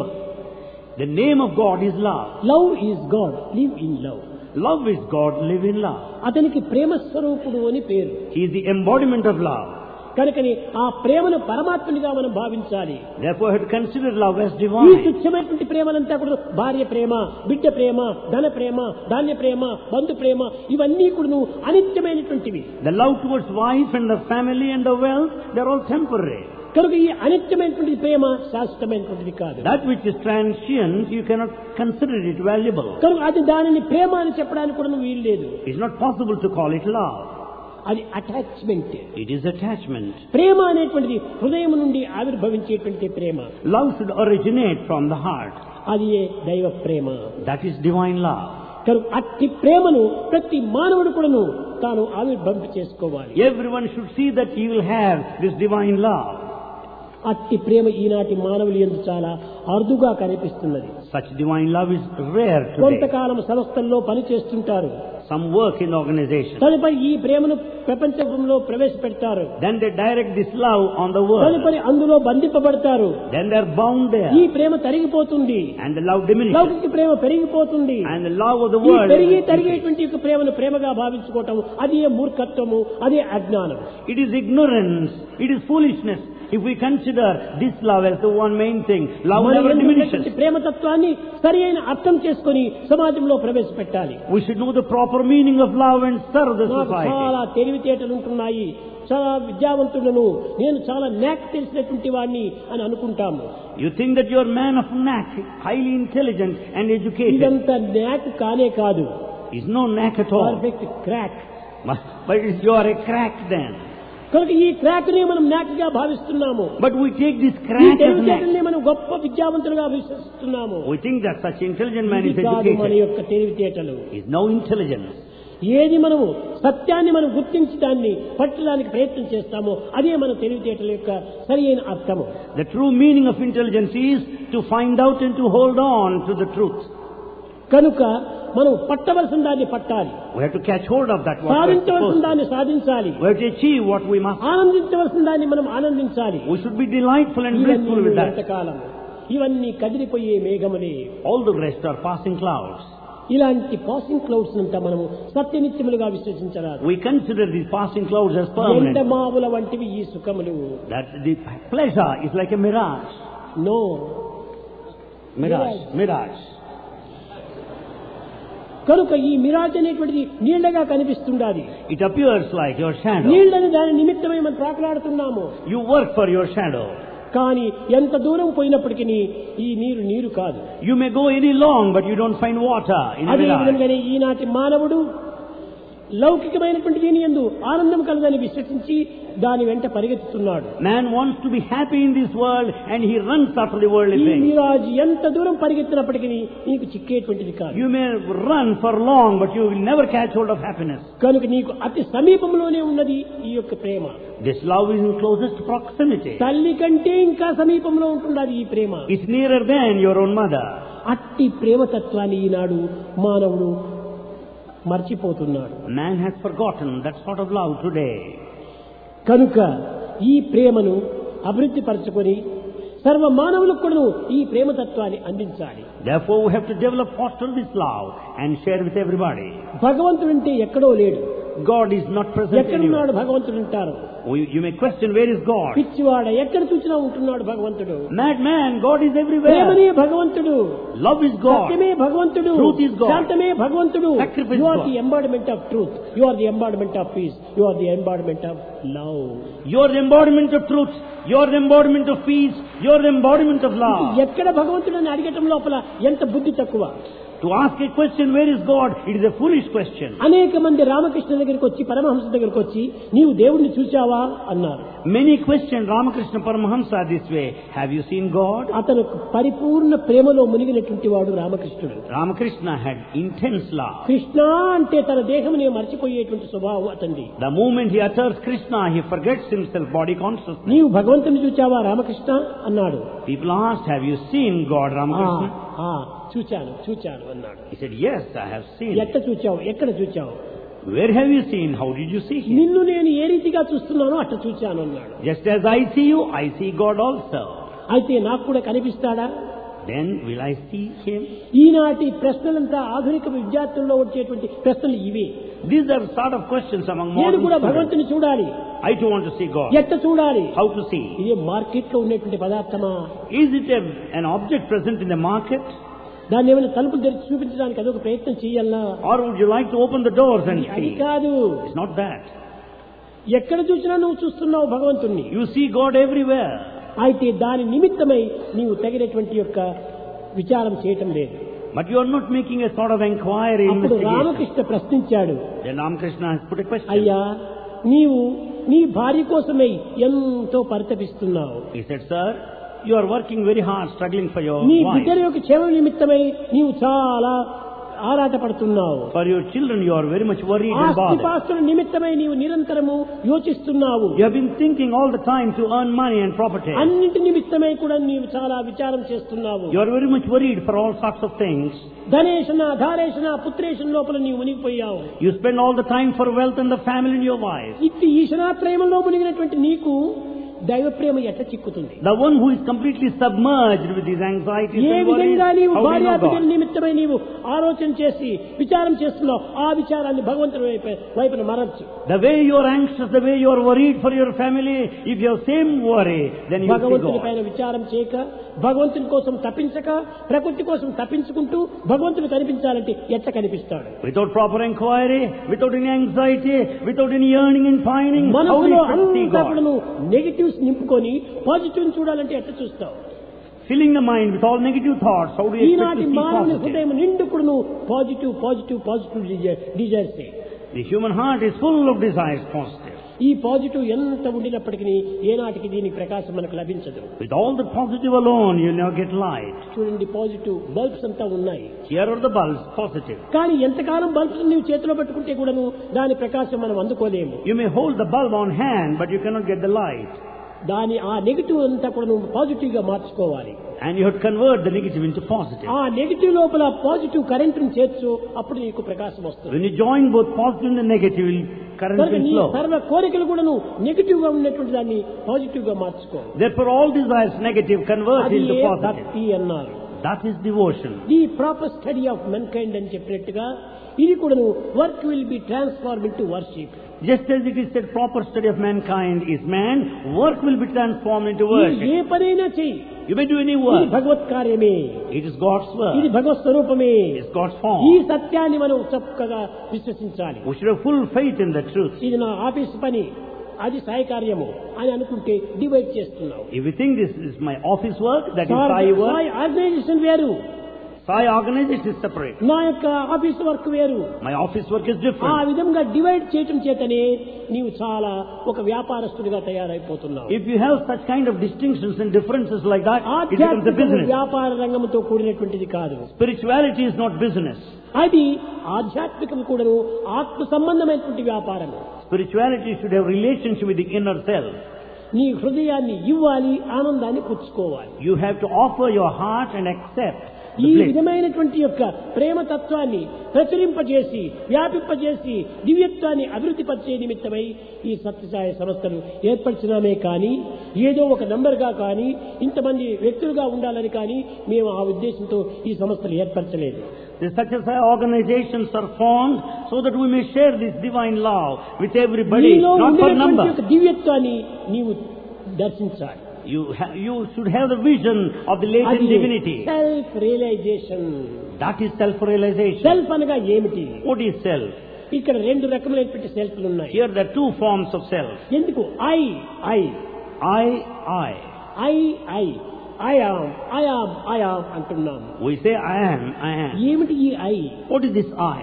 Speaker 2: The name of God is love.
Speaker 1: Love is God, live in love.
Speaker 2: Love is God, live in love.
Speaker 1: అతనికి ప్రేమ స్వరూపుడు అని పేరు.
Speaker 2: He is the embodiment of love.
Speaker 1: కనుకని ఆ ప్రేమను పరమాత్మనిగా మనం భావించాలి.
Speaker 2: Therefore, I have to consider love as
Speaker 1: ఈ
Speaker 2: divine.
Speaker 1: తుచ్చమైనటువంటి ప్రేమలంతా కూడా భార్య ప్రేమ, బిడ్డ ప్రేమ, ధన ప్రేమ, ధాన్య ప్రేమ, బంధు ప్రేమ, ఇవన్నీ కూడా అనిత్యమైనటువంటివి.
Speaker 2: The love towards wife and the family and the wealth, they are all temporary.
Speaker 1: కనుక ఈ అనిత్యమైనటువంటి ప్రేమ శాశ్వతమైనటువంటిది కాదు.
Speaker 2: That which is transient, you cannot consider it valuable.
Speaker 1: కనుక అది దానిని ప్రేమ అని చెప్పడానికి కూడా వీలు లేదు.
Speaker 2: It's not possible to call it love.
Speaker 1: అది అటాచ్మెంట్.
Speaker 2: It is attachment.
Speaker 1: ప్రేమ అనేటువంటిది హృదయం నుండి ఆవిర్భవించేటువంటి ప్రేమ.
Speaker 2: Love should originate from the heart.
Speaker 1: అది దైవ ప్రేమ.
Speaker 2: That is divine love.
Speaker 1: కనుక అట్టి ప్రేమను ప్రతి మానవుడు కూడాను తాను ఆవిర్భవింప చేసుకోవాలి.
Speaker 2: Everyone should see that he will have this divine love.
Speaker 1: అట్టి ప్రేమ ఈనాటి మానవులు యందు చాలా అరుదుగా కనిపిస్తున్నది.
Speaker 2: Such divine love is rare today.
Speaker 1: కొంతకాలం సంస్థల్లో పనిచేస్తుంటారు.
Speaker 2: Some work in organization.
Speaker 1: తదుపరి ఈ ప్రేమను ప్రపంచంలో ప్రవేశపెడతారు.
Speaker 2: Then they direct this love on the world.
Speaker 1: తదుపరి అందులో బంధింపబడతారు.
Speaker 2: Then they are bound there.
Speaker 1: ఈ ప్రేమ తరిగిపోతుంది.
Speaker 2: And the love diminishes.
Speaker 1: లౌకిక ప్రేమ పెరిగిపోతుంది.
Speaker 2: And the love of the
Speaker 1: ఈ
Speaker 2: world.
Speaker 1: పెరిగి తరిగేటువంటి యొక్క ప్రేమను ప్రేమగా భావించుకోవటం అదే మూర్ఖత్వము, అదే అజ్ఞానం.
Speaker 2: It is ignorance. It is foolishness. If we consider this love as the one main thing, love
Speaker 1: మన
Speaker 2: never
Speaker 1: యందు
Speaker 2: diminishes.
Speaker 1: ఉన్నటువంటి ప్రేమతత్వాన్ని సరి అయిన అర్థం చేసుకొని సమాజంలో ప్రవేశపెట్టాలి.
Speaker 2: We should know the proper meaning of love and serve the
Speaker 1: నాకు
Speaker 2: society.
Speaker 1: చాలా తెలివితేటలు ఉంటున్నాయి, చాలా విద్యావంతులను, నేను చాలా నాక్ తెలిసినటువంటి వాడిని అని అనుకుంటాము.
Speaker 2: You think that you are a man of knack, highly intelligent and educated.
Speaker 1: ఇదంతా నాక్ కానే కాదు,
Speaker 2: Is no knack at all.
Speaker 1: Perfect crack.
Speaker 2: But you are a crack then.
Speaker 1: కనుక ఈ క్రాక్ నే మనం నాక్ గా భావిస్తున్నాము.
Speaker 2: But we take this
Speaker 1: ఈ
Speaker 2: crack as knack.
Speaker 1: తెలివితేటల్ని మనం గొప్ప విద్యావంతులుగా విశ్వసిస్తున్నాము.
Speaker 2: We think that such intelligent man is
Speaker 1: ఇది కాదు మన
Speaker 2: educated.
Speaker 1: యొక్క తెలివితేటలు.
Speaker 2: Is no intelligence.
Speaker 1: ఏది మనము సత్యాన్ని మనం గుర్తించి దాన్ని పట్టడానికి ప్రయత్నం చేస్తామో అదే మన తెలివితేటల యొక్క సరి అయిన అర్థము.
Speaker 2: The true meaning of intelligence is to find out and to hold on to the truth.
Speaker 1: కనుక మనం పట్టవలసిన దాన్ని పట్టాలి,
Speaker 2: We have to catch hold of that what we are
Speaker 1: సాధించవలసిన
Speaker 2: supposed to.
Speaker 1: దాన్ని సాధించాలి,
Speaker 2: We have to achieve what we must.
Speaker 1: ఆనందించవలసిన దాన్ని మనం ఆనందించాలి.
Speaker 2: We should be delightful and blissful with that.
Speaker 1: ఎంతకాలం ఇవన్నీ కదిలిపోయే మేఘములే.
Speaker 2: All the rest are passing clouds.
Speaker 1: ఇలాంటి పాసింగ్ క్లౌడ్స్ అంతా మనము సత్యనిత్యములుగా విశ్వసించరాదు.
Speaker 2: We consider these passing clouds as permanent.
Speaker 1: ఎండమావుల వంటివి ఈ సుఖములు.
Speaker 2: That the pleasure is like a mirage.
Speaker 1: No
Speaker 2: Mirage. Mirage.
Speaker 1: కనుక ఈ మిరాజ్ అనేటువంటిది నీళ్లగా కనిపిస్తుండాలి.
Speaker 2: It appears like your shadow.
Speaker 1: నీళ్లని దాని నిమిత్తమై మనం ప్రాకులాడుతున్నాము.
Speaker 2: You work for your shadow.
Speaker 1: కానీ ఎంత దూరం పోయినప్పటికీ ఈ నీరు నీరు కాదు.
Speaker 2: You may go any long, but you don't find water in a
Speaker 1: అదే
Speaker 2: mirage.
Speaker 1: విధంగానే ఈనాటి మానవుడు లౌకికమైనటువంటి దీని యందు ఆనందం కలదని విశ్వసించి దాని వెంట పరిగెత్తుతున్నాడు.
Speaker 2: Man wants to be happy in this world and he runs after the worldly
Speaker 1: ఈ
Speaker 2: things.
Speaker 1: మిరాజ్ ఎంత దూరం పరిగెత్తినప్పటికీ నీకు చిక్కేటువంటిది కాదు.
Speaker 2: You may run for long, but you will never catch hold of happiness.
Speaker 1: కనుక నీకు అతి సమీపంలోనే ఉన్నది ఈ యొక్క ప్రేమ.
Speaker 2: This love is in closest proximity.
Speaker 1: తల్లి కంటే ఇంకా సమీపంలో ఉంటున్నది ఈ ప్రేమ.
Speaker 2: It's nearer than your own mother.
Speaker 1: అట్టి ప్రేమతత్వాన్ని ఈనాడు మానవుడు మర్చిపోతున్నాడు.
Speaker 2: Man has forgotten that sort of love today.
Speaker 1: కనుక ఈ ప్రేమను అభివృద్ధి పరచుకొని సర్వ మానవులకు కూడా ఈ ప్రేమతత్వాన్ని అందించాలి.
Speaker 2: Therefore we have to develop, foster this love and share with everybody.
Speaker 1: భగవంతుడంటే ఎక్కడో లేడు.
Speaker 2: God is not present
Speaker 1: ఎక్కడున్నాడు
Speaker 2: anywhere.
Speaker 1: భగవంతుడు అంటారు.
Speaker 2: You may question, where is God?
Speaker 1: పిచ్చివాడ ఎక్కడ చూసినా ఉంటున్నాడు భగవంతుడు.
Speaker 2: Madman, God is everywhere.
Speaker 1: ప్రేమనే భగవంతుడు.
Speaker 2: Love is God.
Speaker 1: సత్యమే భగవంతుడు.
Speaker 2: Truth is God.
Speaker 1: శాంతమే భగవంతుడు.
Speaker 2: Sacrifice
Speaker 1: You are
Speaker 2: God.
Speaker 1: the embodiment of truth. You are the embodiment of peace. You are the embodiment of love.
Speaker 2: You are the embodiment of truth. You are the embodiment of peace. You are the embodiment of love.
Speaker 1: ఎక్కడ భగవంతుడు అని అడగటం లోపల ఎంత బుద్ధి తక్కువ.
Speaker 2: To ask a question, where is God? It is a foolish question.
Speaker 1: అనేక మంది రామకృష్ణ దగ్గరికి వచ్చి పరమహంస దగ్గరికి వచ్చి నీవు దేవుడిని చూచావా అన్నారు.
Speaker 2: Many question Ramakrishna Paramahamsa this way. Have you seen God?
Speaker 1: అతను పరిపూర్ణ ప్రేమలో మునిగినటువంటి వాడు రామకృష్ణుడు.
Speaker 2: Ramakrishna had intense love.
Speaker 1: Krishna అంటే తన దేహమునే మర్చిపోయేటువంటి స్వభావం అతనిది.
Speaker 2: The moment he utters Krishna, he forgets himself, body consciousness.
Speaker 1: నీవు భగవంతుని చూచావా రామకృష్ణ అన్నాడు.
Speaker 2: People asked, have you seen God, Ramakrishna?
Speaker 1: ఆ, చూచాను చూచాను అన్నాడు.
Speaker 2: He said, yes, I have seen.
Speaker 1: ఎక్కడ చూచావు ఎక్కడ చూచావు?
Speaker 2: Where have you seen? How did you see him?
Speaker 1: నిన్ను నేను ఏ రీతిగా చూస్తున్నానో అట్లా చూచాను అన్నాడు.
Speaker 2: Just as I see you, I see God also.
Speaker 1: అయితే నాకు కూడా కనిపిస్తాడా?
Speaker 2: Then will I see him?
Speaker 1: ఈనాటి ప్రశ్నలంతా ఆధునిక విద్యార్థుల్లో వచ్చేటువంటి ప్రశ్నలు ఇవి.
Speaker 2: These are sort of questions among
Speaker 1: నేను
Speaker 2: modern
Speaker 1: కూడా
Speaker 2: students.
Speaker 1: భగవంతుని చూడాలి.
Speaker 2: I too want to see God.
Speaker 1: ఎట్లా చూడాలి?
Speaker 2: How to see?
Speaker 1: ఇది మార్కెట్ లో ఉన్నటువంటి పదార్థమా?
Speaker 2: Is it a, an object present in the market?
Speaker 1: దాన్ని ఏమైనా తలుపులు తెరిచి చూపించడానికి అదొక ప్రయత్నం చేయాలనా?
Speaker 2: Or would you like to open the doors and
Speaker 1: అది
Speaker 2: see?
Speaker 1: కాదు.
Speaker 2: It's not that.
Speaker 1: ఎక్కడ చూసినా నువ్వు చూస్తున్నావు భగవంతుణ్ణి.
Speaker 2: You see God everywhere.
Speaker 1: అయితే దాని నిమిత్తమై నీవు తగినటువంటి యొక్క విచారం చేయటం లేదు.
Speaker 2: But you are not making a sort of inquiry,
Speaker 1: అప్పుడు
Speaker 2: investigation.
Speaker 1: రామకృష్ణ ప్రశ్నించాడు.
Speaker 2: Then Ramakrishna has put a question.
Speaker 1: అయ్యా నీవు నీ భార్య కోసమై ఎంతో పరితపిస్తున్నావు.
Speaker 2: He said, sir, you are working very hard, struggling for your
Speaker 1: నీ
Speaker 2: wife.
Speaker 1: బిడ్డల యొక్క క్షేమ నిమిత్తమై నీవు చాలా ఆరాటపడుతున్నావు.
Speaker 2: For your children, you are very much worried and bothered.
Speaker 1: ఆస్తిపాస్తుల నిమిత్తమై నీవు నిరంతరము యోచిస్తున్నావు.
Speaker 2: You have been thinking all the time to earn money and property.
Speaker 1: అన్నింటి నిమిత్తమై కూడా నీవు చాలా విచారం చేస్తున్నావు.
Speaker 2: You are very much worried for all sorts of things.
Speaker 1: ధనేషణ ధారేషణ పుత్రేషణ లోపల నీవు మునిగిపోయావు.
Speaker 2: You spend all the time for wealth and the family and your wife.
Speaker 1: ఇట్టి ఈశ్వర ప్రేమలో మునిగినటువంటి నీకు దైవ ప్రేమ ఎట్ట చిక్కుతుంది?
Speaker 2: The one who is completely submerged with his anxieties
Speaker 1: A
Speaker 2: and worries,
Speaker 1: విధంగా నీవు
Speaker 2: how do you
Speaker 1: భార్యా
Speaker 2: know
Speaker 1: బిడ్డల
Speaker 2: God?
Speaker 1: నిమిత్తమై నీవు ఆలోచన చేసి విచారం చేస్తున్నావు, ఆ విచారాన్ని భగవంతుని వైపు వైపున మరల్చు.
Speaker 2: The way you are anxious, the way you are worried for your family, if you have same worry, then you see
Speaker 1: భగవంతుని
Speaker 2: God.
Speaker 1: పైన విచారం చేయక, భగవంతుని కోసం తప్పించక, ప్రకృతి కోసం తప్పించుకుంటూ భగవంతుని కనిపించాలంటే ఎట్ట కనిపిస్తాడు?
Speaker 2: Without proper inquiry, without any anxiety, without any yearning and pining, how do
Speaker 1: మనసులో
Speaker 2: you expect to see
Speaker 1: అంతా
Speaker 2: God?
Speaker 1: కూడా నెగటివ్స్ నింపుకొని పాజిటివ్ చూడాలంటే ఎట్ట చూస్తావు?
Speaker 2: Filling the mind with all negative thoughts, how do you expect
Speaker 1: ఈనాటి
Speaker 2: to see
Speaker 1: మానవుని
Speaker 2: positive?
Speaker 1: హృదయం నిండుకుడు నువ్వు positive positive positive desires.
Speaker 2: The human heart is full of desires, positive.
Speaker 1: ఈ పాజిటివ్ ఎంత ఉండినప్పటికీ ఏనాటికి దీనికి ప్రకాశం మనకు లభించదు.
Speaker 2: With all the positive alone, you will never get light.
Speaker 1: చూడండి, పాజిటివ్ బల్బ్స్ అంతా ఉన్నాయి.
Speaker 2: Here are the bulbs, positive.
Speaker 1: కానీ ఎంతకాలం బల్బ్స్ నీవు చేతిలో పెట్టుకుంటే కూడాను దాని ప్రకాశం మనం అందుకోలేము.
Speaker 2: You may hold the bulb on hand, but you cannot get the light.
Speaker 1: దాని ఆ నెగిటివ్ అంతా కూడా నువ్వు పాజిటివ్ గా మార్చుకోవాలి.
Speaker 2: And you have to convert the negative into positive.
Speaker 1: ఆ నెగిటివ్ లోపల పాజిటివ్ కరెంట్ చేర్చు, అప్పుడు నీకు ప్రకాశం వస్తుంది.
Speaker 2: When you join both positive and the negative, current
Speaker 1: కనుక
Speaker 2: will
Speaker 1: నీ
Speaker 2: flow.
Speaker 1: సర్వ కోరికలు కూడా నువ్వు నెగిటివ్ గా ఉన్నటువంటి దాన్ని పాజిటివ్ గా మార్చుకో.
Speaker 2: Therefore, all desires negative, convert
Speaker 1: అది
Speaker 2: into
Speaker 1: ఏ
Speaker 2: positive.
Speaker 1: భక్తి అన్నారు.
Speaker 2: That is devotion.
Speaker 1: The proper study of mankind అని చెప్పినట్టుగా ఇది కూడా work will be transform into worship.
Speaker 2: Just as it is said, proper study of mankind is man, work will be transformed into worship.
Speaker 1: ఏ పనైనా చెయ్యి,
Speaker 2: You may do any
Speaker 1: ఇది
Speaker 2: work.
Speaker 1: Bhagwat కార్యమే,
Speaker 2: It is God's
Speaker 1: ఇది
Speaker 2: work.
Speaker 1: భగవత్ స్వరూపమే.
Speaker 2: It is God's
Speaker 1: ఈ
Speaker 2: form.
Speaker 1: సత్యాన్ని మనం చక్కగా విశ్వసించాలి.
Speaker 2: We should have full faith in the truth.
Speaker 1: ఇది నా ఆఫీస్ పని, అది సాయి కార్యము అని అనుకుంటే డివైడ్ చేస్తున్నావు.
Speaker 2: If you think this is my office work, that is Sai work.
Speaker 1: Sai organization వేరు,
Speaker 2: Sai organization is separate.
Speaker 1: నా యొక్క ఆఫీస్ వర్క్ వేరు.
Speaker 2: My office work is
Speaker 1: ఆ
Speaker 2: different.
Speaker 1: విధంగా డివైడ్ చేయటం చేతనే నీవు చాలా ఒక వ్యాపారస్తుడిగా తయారైపోతున్నావు.
Speaker 2: If you have such kind of distinctions and differences like that, it becomes a
Speaker 1: ఆధ్యాత్మికము
Speaker 2: business.
Speaker 1: వ్యాపార రంగంతో కూడినటువంటిది కాదు.
Speaker 2: Spirituality is not business.
Speaker 1: అది ఆధ్యాత్మికం కూడాను ఆత్మ సంబంధమైనటువంటి వ్యాపారము.
Speaker 2: Spirituality should have relationship with the inner self.
Speaker 1: నీ హృదయాన్ని ఇవ్వాలి, ఆనందాన్ని పుచ్చుకోవాలి.
Speaker 2: You have to offer your heart and accept
Speaker 1: ఈ
Speaker 2: the bliss.
Speaker 1: విధమైనటువంటి యొక్క ప్రేమ తత్వాన్ని ప్రచురింపజేసి వ్యాపింపజేసి దివ్యత్వాన్ని అభివృద్ధి పరిచే నిమిత్తమై ఈ సత్యసాయి సంస్థలు ఏర్పరిచినామే కానీ ఏదో ఒక నంబర్గా కానీ ఇంతమంది వ్యక్తులుగా ఉండాలని కానీ మేము ఆ ఉద్దేశంతో ఈ సంస్థలు ఏర్పరచలేదు.
Speaker 2: The Satyasai organizations are formed so that we may share this divine love with everybody,
Speaker 1: నీలో
Speaker 2: not for
Speaker 1: ఉండేటువంటి
Speaker 2: number.
Speaker 1: యొక్క దివ్యత్వాన్ని నీవు దర్శించాలి.
Speaker 2: You, ha- you should have the vision of the latent divinity.
Speaker 1: Self realization.
Speaker 2: That is self-realization.
Speaker 1: Self అనగా ఏమిటి?
Speaker 2: What is self?
Speaker 1: ఇక్కడ రెండు రకములైనటువంటి సెల్ఫ్లు ఉన్నాయి.
Speaker 2: Here there are two forms of self.
Speaker 1: ఎందుకు I I
Speaker 2: I, I.
Speaker 1: I I I am I am I am అంటున్నాము.
Speaker 2: We say I am, I am.
Speaker 1: ఏమిటి ఈ I?
Speaker 2: What is this I?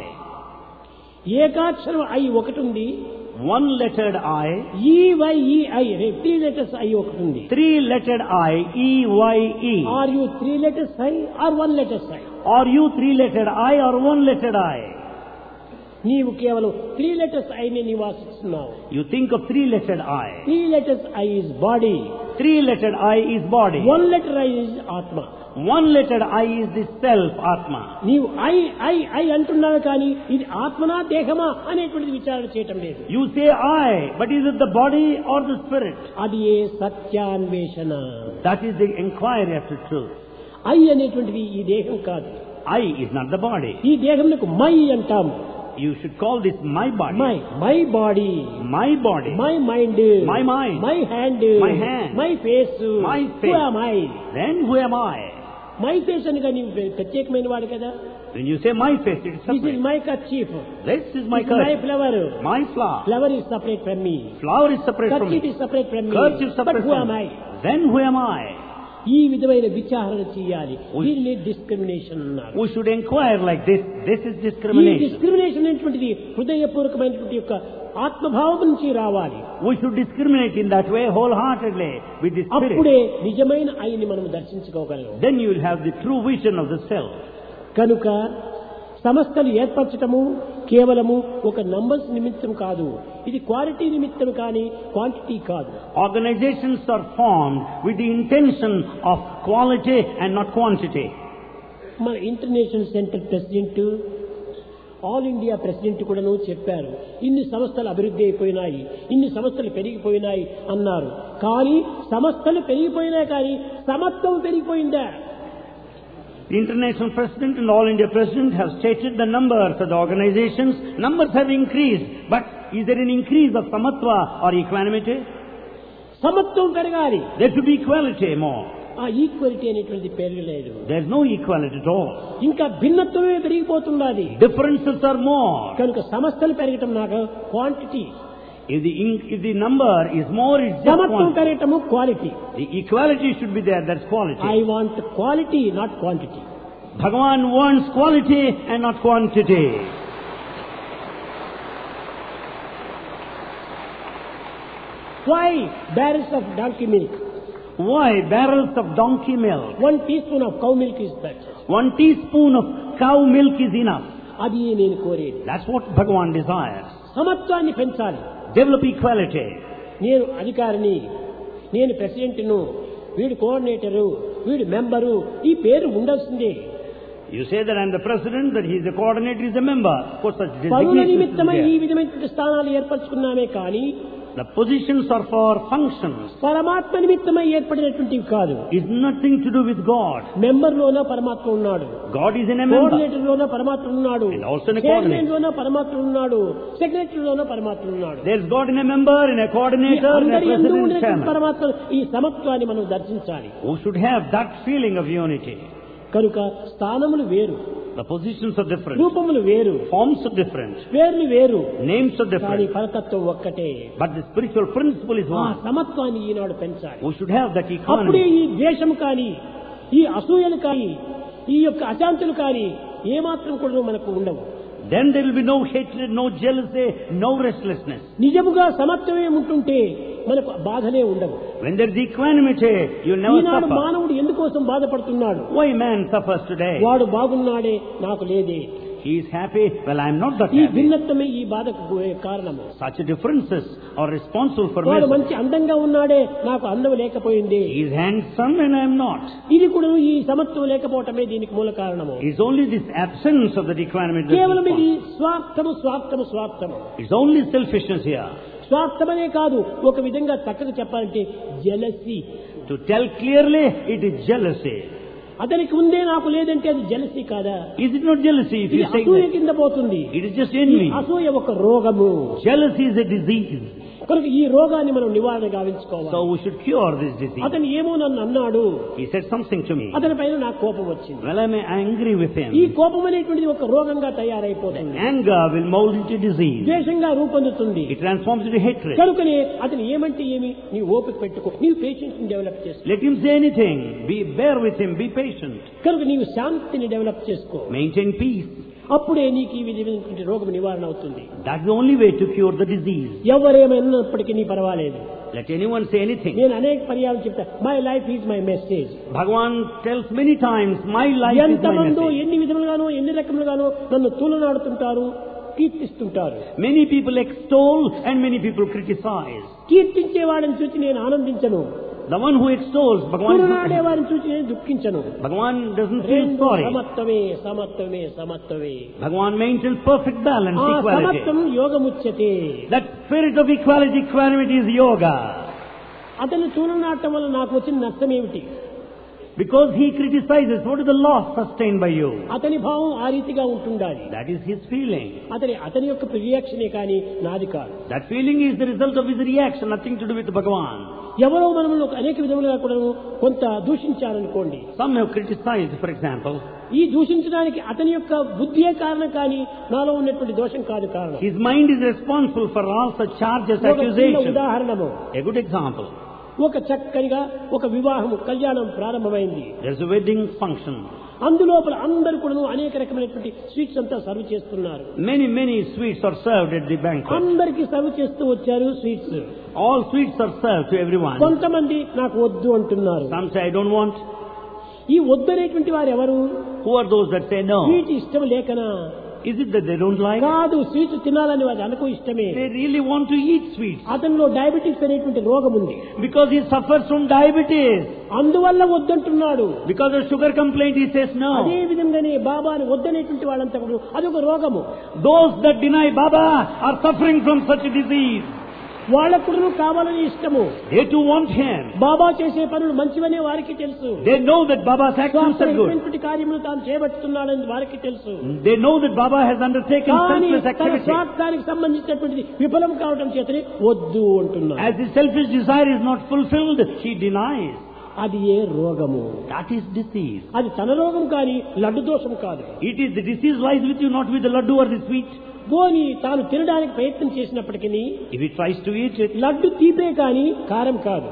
Speaker 1: ఏకాక్షరం I ఒకటి ఉంది.
Speaker 2: One-lettered I.
Speaker 1: ఈ why ఈ I three letters I ఒకటి ఉంది.
Speaker 2: Three-lettered I, E, Y, E.
Speaker 1: Are you three letters I or one letters I?
Speaker 2: Are you three-lettered I or one-lettered I?
Speaker 1: నీవు కేవలం three letters ఐని నివాసిస్తున్నావు.
Speaker 2: You think of three-lettered I.
Speaker 1: Three letters I is body,
Speaker 2: Three-lettered I is body.
Speaker 1: One letter I is Atma.
Speaker 2: One-lettered I is the self, Atma.
Speaker 1: నీవు I I I అంటున్నావు కానీ ఇది ఆత్మనా దేహమా అనేటువంటిది విచారణ చేయటం లేదు.
Speaker 2: You say I, but is it the body or the spirit?
Speaker 1: అది ఏ సత్యాన్వేషణ.
Speaker 2: That is the inquiry after truth.
Speaker 1: I అనేటువంటిది ఈ దేహం కాదు.
Speaker 2: I is not the body.
Speaker 1: ఈ దేహంకు మై అంటాము.
Speaker 2: You should call this my body.
Speaker 1: My my body,
Speaker 2: My body.
Speaker 1: My mind,
Speaker 2: My mind.
Speaker 1: My hand,
Speaker 2: My hand.
Speaker 1: My face,
Speaker 2: My face.
Speaker 1: My
Speaker 2: Then who am I?
Speaker 1: My face అనగా నీవు ప్రత్యేకమైన వాడు కదా.
Speaker 2: When you say my face, it's
Speaker 1: this is
Speaker 2: separate.
Speaker 1: My kerchief,
Speaker 2: This is my
Speaker 1: my
Speaker 2: curse.
Speaker 1: Flower.
Speaker 2: My flower.
Speaker 1: Flower is separate from me,
Speaker 2: Flower is separate from
Speaker 1: kerchief
Speaker 2: me.
Speaker 1: Is separate from me.
Speaker 2: Kerchief is
Speaker 1: but
Speaker 2: separate
Speaker 1: who
Speaker 2: from
Speaker 1: am
Speaker 2: me.
Speaker 1: I?
Speaker 2: Then who am I?
Speaker 1: ఈ విధమైన విచారణ చేయాలి.
Speaker 2: We-
Speaker 1: దీన్ని discrimination అన్నారు.
Speaker 2: We should inquire like this. This is
Speaker 1: ఈ
Speaker 2: discrimination.
Speaker 1: Discrimination అనేటువంటిది హృదయపూర్వకమైనటువంటి యొక్క ఆత్మభావం నుంచి రావాలి.
Speaker 2: We should discriminate in that way wholeheartedly with the spirit.
Speaker 1: అప్పుడే నిజమైన ఐని మనం దర్శించుకోగలం.
Speaker 2: Then you will have the true vision of the self.
Speaker 1: కనుక సంస్థలు ఏర్పరచటము కేవలము ఒక నంబర్స్ నిమిత్తం కాదు. ఇది క్వాలిటీ నిమిత్తం కానీ క్వాంటిటీ కాదు.
Speaker 2: Organizations are formed with the intention of quality and not quantity.
Speaker 1: మన international centre president, all India president కూడాను చెప్పారు, ఇన్ని సంస్థలు అభివృద్ధి అయిపోయినాయి, ఇన్ని సంస్థలు పెరిగిపోయినాయి అన్నారు. కానీ సంస్థలు పెరిగిపోయినాయి కానీ సమత్వం పెరిగిపోయిందా?
Speaker 2: The international president and all India president have stated the numbers of the organizations. Numbers have increased, but is there an increase of samatva or equanimity?
Speaker 1: సమత్వం పెరగాలి.
Speaker 2: There should be equality more.
Speaker 1: ఆ equality అనేటువంటి పేరు లేదు.
Speaker 2: There is no equality at all.
Speaker 1: ఇంకా భిన్నత్వమే పెరిగిపోతున్నది.
Speaker 2: Differences are more.
Speaker 1: కనుక సంస్థలు పెరగటం నాకు quantity,
Speaker 2: If the, in, if the number is more, it's just
Speaker 1: సమత్వం
Speaker 2: quantity.
Speaker 1: పెరగటము quality.
Speaker 2: The equality should be there, that's quality.
Speaker 1: I want quality not quantity.
Speaker 2: Bhagavan wants quality and not quantity.
Speaker 1: Why barrels of donkey milk?
Speaker 2: Why barrels of donkey milk?
Speaker 1: One teaspoon of cow milk is better.
Speaker 2: One teaspoon of cow milk is enough.
Speaker 1: అది నేను కోరేది.
Speaker 2: That's what Bhagavan desires.
Speaker 1: సమత్వాన్ని పెంచాలి.
Speaker 2: Develop equality.
Speaker 1: నేను అధికారిని, నేను ప్రెసిడెంట్ను, వీడు coordinator, వీడు member, ఈ పేరు ఉండాల్సిందే.
Speaker 2: You say that I'm the president, that he is the coordinator, he is a member. Of course, such
Speaker 1: పనుల
Speaker 2: designations
Speaker 1: నిమిత్తమై
Speaker 2: is
Speaker 1: ఈ
Speaker 2: there.
Speaker 1: విధమైన స్థానాలు ఏర్పరచుకున్నామే కానీ
Speaker 2: The positions are for functions.
Speaker 1: పరమాత్మ నిమిత్తమై ఏర్పడినటువంటివి కాదు.
Speaker 2: It's nothing to do with God.
Speaker 1: Member లోన పరమాత్మ ఉన్నాడు,
Speaker 2: God is in a member.
Speaker 1: Coordinator లోన పరమాత్మ ఉన్నాడు,
Speaker 2: And also in a
Speaker 1: chairman
Speaker 2: coordinator.
Speaker 1: లోన పరమాత్మ ఉన్నాడు, సెక్రటరీ లోన పరమాత్మ ఉన్నాడు.
Speaker 2: There's God in a member, in a coordinator, in a
Speaker 1: అందరి యందు
Speaker 2: president,
Speaker 1: ఉండేటువంటి
Speaker 2: chairman.
Speaker 1: పరమాత్మ ఈ సమత్వాన్ని మనం దర్శించాలి.
Speaker 2: Who should have that feeling of unity?
Speaker 1: కనుక స్థానములు వేరు,
Speaker 2: The positions are different.
Speaker 1: రూపములు వేరు,
Speaker 2: Forms are different.
Speaker 1: పేర్లు వేరు,
Speaker 2: Names are
Speaker 1: కానీ
Speaker 2: different.
Speaker 1: పరతత్వం ఒక్కటే.
Speaker 2: But the spiritual principle is
Speaker 1: ఆ
Speaker 2: one.
Speaker 1: సమత్వాన్ని ఈనాడు పెంచాలి.
Speaker 2: We should have that
Speaker 1: అప్పుడే
Speaker 2: economy.
Speaker 1: ఈ ద్వేషం కానీ, ఈ అసూయలు కానీ, ఈ యొక్క అశాంతులు కానీ ఏమాత్రం కూడా మనకు ఉండవు.
Speaker 2: Then there will be no hatred, no jealousy, no restlessness.
Speaker 1: నిజముగా సమత్వమే ఉంటుంటే మనకు బాధనే ఉండవు.
Speaker 2: When there is equanimity, you never
Speaker 1: Eenadu
Speaker 2: suffer.
Speaker 1: మానవుడు ఎందుకోసం బాధపడుతున్నాడు?
Speaker 2: Why man suffers today?
Speaker 1: వాడు బాగున్నాడే, నాకు లేదే.
Speaker 2: He is happy, well I am not that
Speaker 1: ఈ
Speaker 2: happy.
Speaker 1: భిన్నత్వమే ఈ బాధకు కారణము.
Speaker 2: Such differences are responsible for
Speaker 1: వాడు
Speaker 2: misery.
Speaker 1: మంచి అందంగా ఉన్నాడే, నాకు అందం లేకపోయింది.
Speaker 2: He is handsome and I am not.
Speaker 1: ఇది కూడా ఈ సమత్వం లేకపోవటమే దీనికి మూల కారణము.
Speaker 2: It's only this absence of the equanimity that is
Speaker 1: కేవలం ఇది
Speaker 2: responsible.
Speaker 1: స్వార్థము స్వార్థము స్వార్థము.
Speaker 2: It's only selfishness here.
Speaker 1: స్వార్థమనే కాదు, ఒక విధంగా చక్కగా చెప్పాలంటే jealousy.
Speaker 2: To tell clearly, it is jealousy.
Speaker 1: అతనికి ఉందే నాకు లేదంటే అది జెలసీ కాదా?
Speaker 2: Is it not jealousy if
Speaker 1: ఇది
Speaker 2: you say
Speaker 1: అసూయ
Speaker 2: that?
Speaker 1: కింద పోతుంది.
Speaker 2: It is just envy.
Speaker 1: అసూయ ఒక రోగము.
Speaker 2: Jealousy is a disease.
Speaker 1: కనుక ఈ రోగాన్ని మనం నివారణ గావించుకోవాలి.
Speaker 2: So we should cure this disease.
Speaker 1: అతను ఏమో నన్ను అన్నాడు,
Speaker 2: He said something to me.
Speaker 1: అతని పైన నాకు కోపం వచ్చింది.
Speaker 2: Well, I am angry with
Speaker 1: ఈ
Speaker 2: him.
Speaker 1: కోపం అనేటువంటిది ఒక రోగంగా తయారైపోతుంది.
Speaker 2: Anger will mold into disease.
Speaker 1: ద్వేషంగా రూపొందుతుంది.
Speaker 2: It transforms into hatred.
Speaker 1: కనుకనే అతను ఏమంటే ఏమి, నీ ఓపిక పెట్టుకో, నీవు పేషెన్స్ ని డెవలప్ చేసుకో.
Speaker 2: Let him say anything. Be bear with him. Be patient.
Speaker 1: కనుక నీవు శాంతిని డెవలప్ చేసుకో.
Speaker 2: Maintain peace.
Speaker 1: అప్పుడే నీకు ఈ విధమైనటువంటి రోగం నివారణ అవుతుంది.
Speaker 2: That's the only way to cure the disease.
Speaker 1: ఎవరేమైనప్పటికీ నీ పర్వాలేదు.
Speaker 2: Let anyone say anything.
Speaker 1: నేను అనేక పర్యాలు చెప్తా, my life is my message.
Speaker 2: Bhagavan tells many times, my life is my
Speaker 1: ఎంతమందో
Speaker 2: message.
Speaker 1: ఎన్ని విధములుగానో ఎన్ని రకములుగానో నన్ను తూలనాడుతుంటారు, కీర్తిస్తుంటారు.
Speaker 2: Many people extol and many people criticize.
Speaker 1: కీర్తించే వాడిని చూసి నేను ఆనందించను,
Speaker 2: The one who extols, Bhagavan,
Speaker 1: తూలనాడే వారిని చూసి నేను దుఃఖించను.
Speaker 2: Bhagavan doesn't feel
Speaker 1: రెండు
Speaker 2: sorry.
Speaker 1: సమత్వమే సమత్వమే సమత్వమే.
Speaker 2: Bhagavan maintains perfect balance,
Speaker 1: ఆ
Speaker 2: equality.
Speaker 1: సమత్వం యోగముచ్యతే.
Speaker 2: That spirit of equality, equanimity is yoga.
Speaker 1: అతను తూలనాటం వల్ల నాకు వచ్చిన నష్టం ఏమిటి?
Speaker 2: Because he criticizes, what is the loss sustained by you?
Speaker 1: అతని భావం ఆ రీతిగా ఉంటుండాలి.
Speaker 2: That is his feeling.
Speaker 1: అతని అతని యొక్క రియాక్షనే కానీ నాది కాదు.
Speaker 2: That feeling is the result of his reaction, nothing to do with Bhagavan.
Speaker 1: ఎవరో మనల్ని అనేక విధములుగా కూడా కొంత దూషించారనుకోండి.
Speaker 2: Some have criticized, for example.
Speaker 1: ఈ దూషించడానికి అతని యొక్క బుద్ధియే కారణం కానీ నాలో ఉన్నటువంటి దోషం కాదు కారణం.
Speaker 2: His mind is responsible for all such charges,
Speaker 1: ఒక చిన్న
Speaker 2: accusations.
Speaker 1: ఉదాహరణము,
Speaker 2: A good example.
Speaker 1: ఒక చక్కనిగా ఒక వివాహం కళ్యాణం ప్రారంభమైంది.
Speaker 2: There's a wedding function.
Speaker 1: అందులోపల అందరూ కూడా అనేక రకమైనటువంటి స్వీట్స్ అంతా సర్వ్ చేస్తున్నారు.
Speaker 2: Many, many sweets are served at the banquet.
Speaker 1: అందరికి సర్వ్ చేస్తూ వచ్చారు sweets.
Speaker 2: All sweets are served to everyone.
Speaker 1: కొంతమంది నాకు వద్దు అంటున్నారు.
Speaker 2: Some say, I don't want.
Speaker 1: ఈ వద్దు అనేటువంటి వారు ఎవరు?
Speaker 2: Who are those that say no?
Speaker 1: Sweet ఇష్టం లేకనా?
Speaker 2: Is it that they don't like?
Speaker 1: కాదు, స్వీట్స్ తినాలని వారు అనుకో ఇష్టమే.
Speaker 2: They really want to eat sweets.
Speaker 1: అతనిలో డయాబెటిక్స్ అనేటువంటి రోగం ఉంది.
Speaker 2: Because he suffers from diabetes.
Speaker 1: అందువల్ల వద్దంటున్నాడు.
Speaker 2: Because of sugar complaint, he says no.
Speaker 1: అదే విధంగానే బాబాని వద్దనేటువంటి వాళ్ళంతా కూడా అదొక రోగము.
Speaker 2: Those that deny Baba are suffering from such a disease.
Speaker 1: వాళ్ళకు కూడా కావాలని ఇష్టము.
Speaker 2: They too want him.
Speaker 1: బాబా చేసే పనులు మంచివనే వారికి తెలుసు.
Speaker 2: They know that Baba's actions are good.
Speaker 1: కార్యములు తాను చేపడుతున్నాడని వారికి తెలుసు.
Speaker 2: They know that Baba has undertaken
Speaker 1: కానీ
Speaker 2: selfless
Speaker 1: తన
Speaker 2: activity.
Speaker 1: స్వార్థానికి సంబంధించినటువంటిది విఫలం కావడం చేతనే వద్దు అంటున్నాడు.
Speaker 2: As his selfish desire is not fulfilled, he denies.
Speaker 1: అది ఏ రోగము?
Speaker 2: That is disease.
Speaker 1: అది తన రోగం కానీ లడ్డు దోషం కాదు.
Speaker 2: It is the disease lies with you, not with the laddu or the sweet.
Speaker 1: పోని తాను తినడానికి ప్రయత్నం చేసినప్పటికీ
Speaker 2: If he tries to eat it,
Speaker 1: laddu తీపే కానీ కారం కాదు.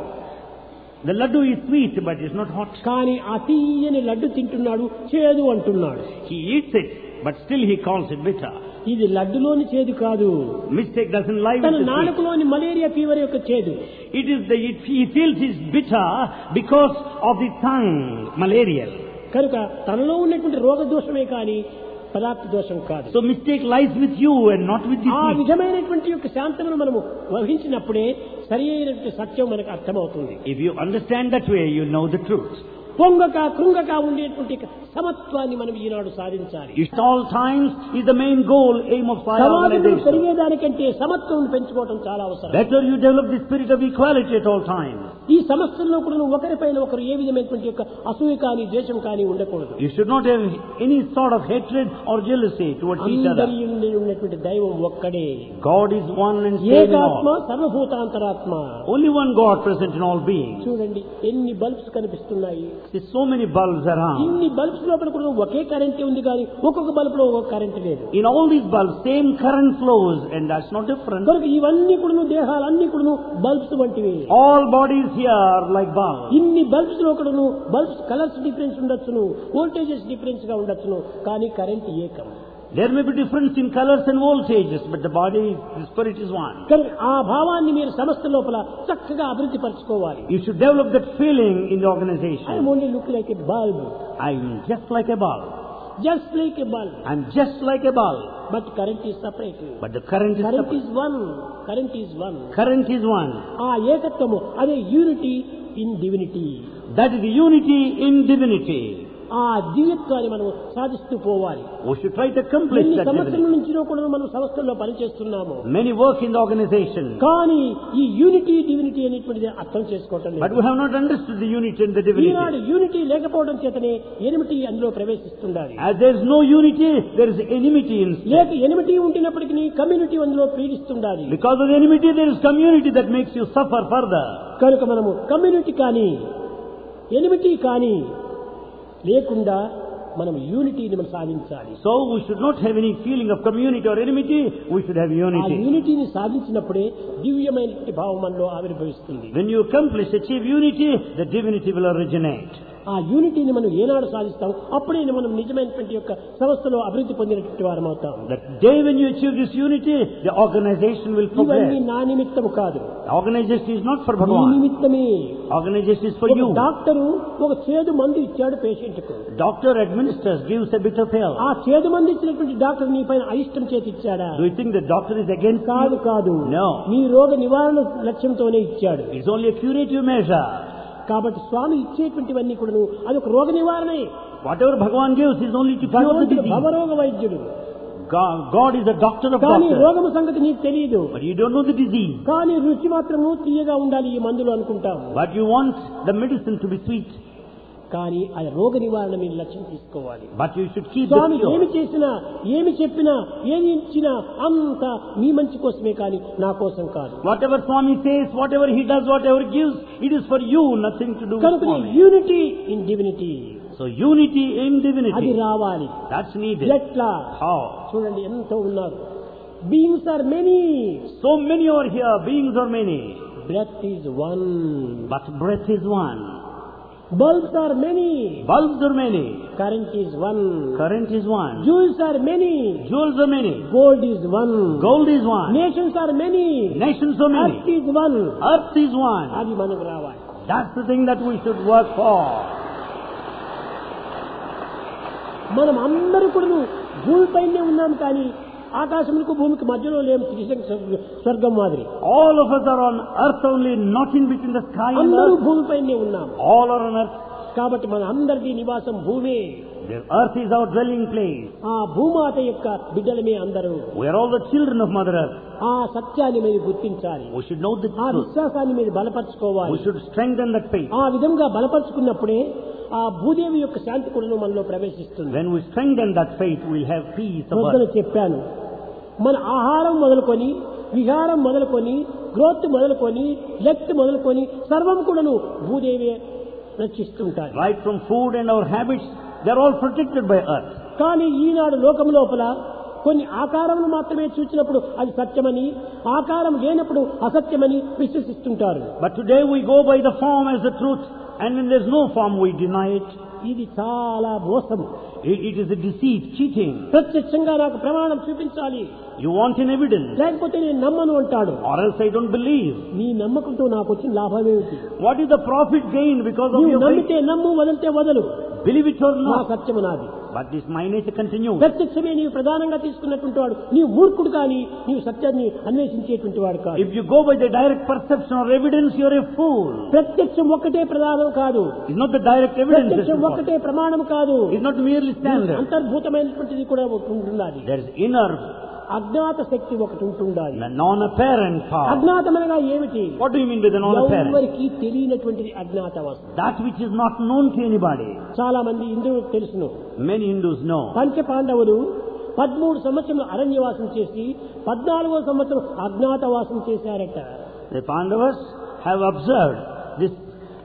Speaker 2: the laddu is sweet, but it's not hot.
Speaker 1: కానీ ఆ తీయని లడ్డు తింటున్నాడు, చేదు అంటున్నాడు.
Speaker 2: He eats it, but still he calls it bitter.
Speaker 1: ఇది లడ్డులోని చేదు కాదు,
Speaker 2: Mistake doesn't lie
Speaker 1: తన
Speaker 2: with the sweet.
Speaker 1: నాలుకలోని మలేరియా ఫీవర్ యొక్క చేదు.
Speaker 2: It is the, it, he feels it's bitter because of the tongue, malarial.
Speaker 1: కనుక తనలో ఉన్నటువంటి రోగ దోషమే కానీ పదార్థ దోషం కాదు.
Speaker 2: So mistake lies with you and not with the
Speaker 1: ఆ
Speaker 2: sweet.
Speaker 1: విధమైనటువంటి యొక్క శాంతమును మనము వహించినప్పుడే సరి అయినటువంటి సత్యం మనకు అర్థమవుతుంది.
Speaker 2: If you understand that way, you know the truth.
Speaker 1: పొంగక కృంగక ఉండేటువంటి సమత్వాన్ని మనం ఈనాడు సాధించాలి.
Speaker 2: At all times is the main goal, aim of our
Speaker 1: సమాజంలో
Speaker 2: organization.
Speaker 1: పెరిగేదానికంటే సమత్వం పెంచుకోవడం చాలా అవసరం.
Speaker 2: Better you develop the spirit of equality at all times.
Speaker 1: ఈ సమస్యల్లో కూడా ఒకరిపైన ఒకరు ఏ విధమైనటువంటి యొక్క అసూయ కానీ ద్వేషం కానీ ఉండకూడదు.
Speaker 2: You should not have any sort of hatred or jealousy towards each other.
Speaker 1: అందరి యందు ఉన్నటువంటి దైవం ఒక్కడే.
Speaker 2: God is one and same in
Speaker 1: ఏకాత్మ
Speaker 2: all.
Speaker 1: సర్వభూతాంతరాత్మ.
Speaker 2: Only one God present in all beings.
Speaker 1: చూడండి ఎన్ని బల్బ్స్ కనిపిస్తున్నాయి.
Speaker 2: See, so many bulbs around.
Speaker 1: ఇన్ని bulbs లోపల కూడా ఒకే కరెంటే ఉంది కానీ ఒక్కొక్క బల్బ్ లో ఒక్కొక్క కరెంట్ లేదు.
Speaker 2: In all these bulbs, same current flows, and that's not different.
Speaker 1: కనుక ఇవన్నీ కూడా దేహాలన్నీ కూడా బల్బ్స్ వంటివి.
Speaker 2: All bodies here are like bulbs.
Speaker 1: ఇన్ని బల్బ్స్ లో కూడా బల్బ్స్ కలర్స్ డిఫరెన్స్ ఉండొచ్చును, వోల్టేజెస్ డిఫరెన్స్ గా ఉండొచ్చును, కానీ కరెంట్ ఏకం.
Speaker 2: There may be difference in colors and voltages, but the body, the spirit is one.
Speaker 1: కనుక ఆ భావాన్ని మీరు సంస్థ లోపల చక్కగా అభివృద్ధి పరచుకోవాలి.
Speaker 2: You should develop that feeling in the
Speaker 1: I
Speaker 2: organization.
Speaker 1: am only look like a bulb.
Speaker 2: I'm just like a bulb.
Speaker 1: Just like a bulb.
Speaker 2: I'm just like a bulb.
Speaker 1: But current is separate.
Speaker 2: But the current is
Speaker 1: Current
Speaker 2: separate.
Speaker 1: is one. Current is one.
Speaker 2: Current is one.
Speaker 1: ఆ ఏకత్వము అదే unity in divinity.
Speaker 2: That is the unity in divinity.
Speaker 1: ఆ దివ్యత్వాన్ని మనం సాధిస్తూ పోవాలి.
Speaker 2: We should try to accomplish
Speaker 1: ఎన్ని
Speaker 2: that
Speaker 1: సంవత్సరాల
Speaker 2: divinity.
Speaker 1: నుంచి కూడా మనం సంస్థల్లో పనిచేస్తున్నాము.
Speaker 2: Many work in the organization.
Speaker 1: కానీ ఈ యూనిటీ డివినిటీ అనేటువంటిది అర్థం చేసుకోవటం
Speaker 2: But
Speaker 1: లేదు.
Speaker 2: we have not understood the unity and the divinity.
Speaker 1: ఈనాడు యూనిటీ లేకపోవడం చేతనే ఎనిమిటీ అందులో ప్రవేశిస్తుండాలి.
Speaker 2: As there is no unity, there is enmity in.
Speaker 1: లేక ఎనిమిటీ ఉంటున్నప్పటికీ కమ్యూనిటీ అందులో పీడిస్తుండాలి.
Speaker 2: Because of the enmity, there is community that makes you suffer further.
Speaker 1: కనుక మనము కమ్యూనిటీ కానీ ఎనిమిటీ కానీ లేకుండా మనం యూనిటీని మనం సాధించాలి.
Speaker 2: So we should not have any feeling of community or enmity, we should have
Speaker 1: ఆ
Speaker 2: unity.
Speaker 1: యూనిటీని సాధించినప్పుడే దివ్యమైన భావం మనలో ఆవిర్భవిస్తుంది.
Speaker 2: When you accomplish, achieve unity, the divinity will originate.
Speaker 1: ఆ యూనిటీని మనం ఏనాడు సాధిస్తాం అప్పుడే మనం నిజమైనటువంటి యొక్క సంస్థలో అభివృద్ధి పొందినటువంటి వారం అవుతాం.
Speaker 2: That day when you achieve this unity, the organization will progress.
Speaker 1: ఇవన్నీ నా నిమిత్తము కాదు,
Speaker 2: The organization is not for
Speaker 1: నీ
Speaker 2: Bhagavan.
Speaker 1: నిమిత్తమే.
Speaker 2: Organization is for
Speaker 1: ఒక
Speaker 2: you.
Speaker 1: డాక్టరు ఒక చేదు మందు ఇచ్చాడు పేషెంట్ కు.
Speaker 2: Doctor administers, gives a bitter pill.
Speaker 1: ఆ చేదు మందు ఇచ్చినటువంటి డాక్టర్ నీ పైన అయిష్టం చేతి ఇచ్చాడా?
Speaker 2: Do you think the doctor is against
Speaker 1: కాదు
Speaker 2: you?
Speaker 1: కాదు.
Speaker 2: No.
Speaker 1: నీ రోగ నివారణ లక్ష్యంతోనే ఇచ్చాడు.
Speaker 2: It's only a curative measure.
Speaker 1: కాబట్టి స్వామి ఇచ్చేటువంటివన్నీ కూడా అది ఒక రోగ నివారణే.
Speaker 2: Whatever Bhagavan gives is only to cure the
Speaker 1: భగవంతుడు
Speaker 2: disease.
Speaker 1: భవరోగ వైద్యుడు.
Speaker 2: God, God is a doctor of
Speaker 1: కానీ
Speaker 2: doctors.
Speaker 1: రోగము సంగతి నీకు తెలియదు.
Speaker 2: But you don't know the disease.
Speaker 1: కానీ రుచి మాత్రము తీయగా ఉండాలి ఈ మందులు అనుకుంటాం.
Speaker 2: But you want the medicine to be sweet.
Speaker 1: కానీ ఆ రోగ నివారణ మీరు లక్ష్యం తీసుకోవాలి.
Speaker 2: But you should keep
Speaker 1: Swamy
Speaker 2: the
Speaker 1: ఏమి
Speaker 2: cure.
Speaker 1: చేసినా ఏమి చెప్పినా ఏమి ఇచ్చినా అంత మీ మంచి కోసమే కానీ నా కోసం కాదు.
Speaker 2: Whatever Swami says, whatever he does, whatever gives, it is for you, nothing to do with
Speaker 1: కనుక
Speaker 2: Swami.
Speaker 1: Unity in divinity
Speaker 2: So unity in
Speaker 1: అది
Speaker 2: divinity,
Speaker 1: రావాలి.
Speaker 2: that's needed.
Speaker 1: ఎట్లా
Speaker 2: How?
Speaker 1: చూడండి ఎంతో ఉన్నారు. Beings are many,
Speaker 2: So many are here, beings are many,
Speaker 1: breath is one.
Speaker 2: but breath is one.
Speaker 1: Bulbs are many,
Speaker 2: Bulbs are many,
Speaker 1: current is one.
Speaker 2: current is one.
Speaker 1: Jewels are many,
Speaker 2: Jewels are many,
Speaker 1: gold is one.
Speaker 2: gold is one.
Speaker 1: Nations are many,
Speaker 2: Nations are
Speaker 1: earth
Speaker 2: many,
Speaker 1: is one.
Speaker 2: earth is one.
Speaker 1: అది మనకు రావాలి.
Speaker 2: That's the thing that we should work for.
Speaker 1: మనం అందరూ కూడా భూమిపైనే ఉన్నాం కానీ ఆకాశములకు భూమికి మధ్యలో లేము. స్వర్గం మాదిరి
Speaker 2: All of us are on earth only, not in between the sky and
Speaker 1: అందరూ
Speaker 2: earth.
Speaker 1: భూమిపైనే ఉన్నాం.
Speaker 2: All are on earth.
Speaker 1: కాబట్టి మన అందరిది నివాసం భూమే.
Speaker 2: The earth is our dwelling place.
Speaker 1: ఆ భూమాత యొక్క బిడ్డలమే అందరూ.
Speaker 2: We are all the children of Mother Earth.
Speaker 1: ఆ సత్యాన్ని మీరు గుర్తించాలి.
Speaker 2: We should know the
Speaker 1: ఆ
Speaker 2: truth.
Speaker 1: విశ్వాసాన్ని మీరు బలపరచుకోవాలి.
Speaker 2: We should strengthen that faith.
Speaker 1: ఆ విధంగా బలపరుచుకున్నప్పుడే ఆ భూదేవి యొక్క శాంతి కూడా మనలో ప్రవేశిస్తుంది.
Speaker 2: When we strengthen that faith, we'll have peace of
Speaker 1: పొద్దున
Speaker 2: earth.
Speaker 1: చెప్పాను, మన ఆహారం మొదలుకొని విహారం మొదలుకొని గ్రోత్ మొదలుకొని లెక్ట్ మొదలుకొని సర్వం కూడాను Bhudevi రక్షిస్తుంటారు.
Speaker 2: Right from food and our habits, they're all protected by earth.
Speaker 1: కానీ ఈనాడు లోకం లోపల కొన్ని ఆకారములు మాత్రమే చూసినప్పుడు అది సత్యమని, ఆకారం లేనప్పుడు అసత్యమని విశ్వసిస్తుంటారు.
Speaker 2: But today we go by the form as the truth, and when there's no form, we deny it.
Speaker 1: ఇది చాలా మోసము.
Speaker 2: It, it is a deceit, cheating.
Speaker 1: ప్రత్యక్షంగా నాకు ప్రమాణం చూపించాలి,
Speaker 2: You want an evidence,
Speaker 1: లేకపోతే నేను నమ్మను అంటాడు.
Speaker 2: or else I don't believe.
Speaker 1: నీ నమ్మకంతో నాకు వచ్చిన లాభమేమిటి?
Speaker 2: What is the profit gained because of
Speaker 1: నీవు
Speaker 2: your faith?
Speaker 1: నమ్మితే నమ్ము, వదిలితే వదలు.
Speaker 2: Believe it or
Speaker 1: నా
Speaker 2: not.
Speaker 1: సత్యము నాది.
Speaker 2: But this my nature continues.
Speaker 1: ప్రత్యక్షమే నీవు ప్రధానంగా తీసుకున్నటువంటి వాడు నీవు మూర్ఖుడు కానీ నీవు సత్యాన్ని అన్వేషించేటువంటి వాడు కాదు.
Speaker 2: If you go by the direct perception or evidence, you're a fool.
Speaker 1: ప్రత్యక్షం ఒక్కటే ప్రధానం కాదు,
Speaker 2: It's not the direct evidence. that's
Speaker 1: ప్రత్యక్షం
Speaker 2: important.
Speaker 1: ఒక్కటే ప్రమాణం కాదు.
Speaker 2: It's not merely standard.
Speaker 1: అంతర్భూతమైనటువంటిది కూడా ఒకటి ఉంటున్నది.
Speaker 2: There's inner,
Speaker 1: అజ్ఞాత శక్తి ఒకటి ఉంటుండాలి.
Speaker 2: the non-apparent power.
Speaker 1: అజ్ఞాతమనగా ఏమిటి?
Speaker 2: What do you mean by the non-apparent?
Speaker 1: ఎవరికి తెలియనటువంటిది అజ్ఞాత వస్తు.
Speaker 2: That which is not known to anybody.
Speaker 1: చాలా మంది హిందువులకు తెలుసును.
Speaker 2: Many Hindus know.
Speaker 1: పంచ పాండవులు పదమూడు సంవత్సరాలు అరణ్యవాసం చేసి పద్నాలుగో సంవత్సరం అజ్ఞాతవాసం చేశారట.
Speaker 2: The Pandavas have observed this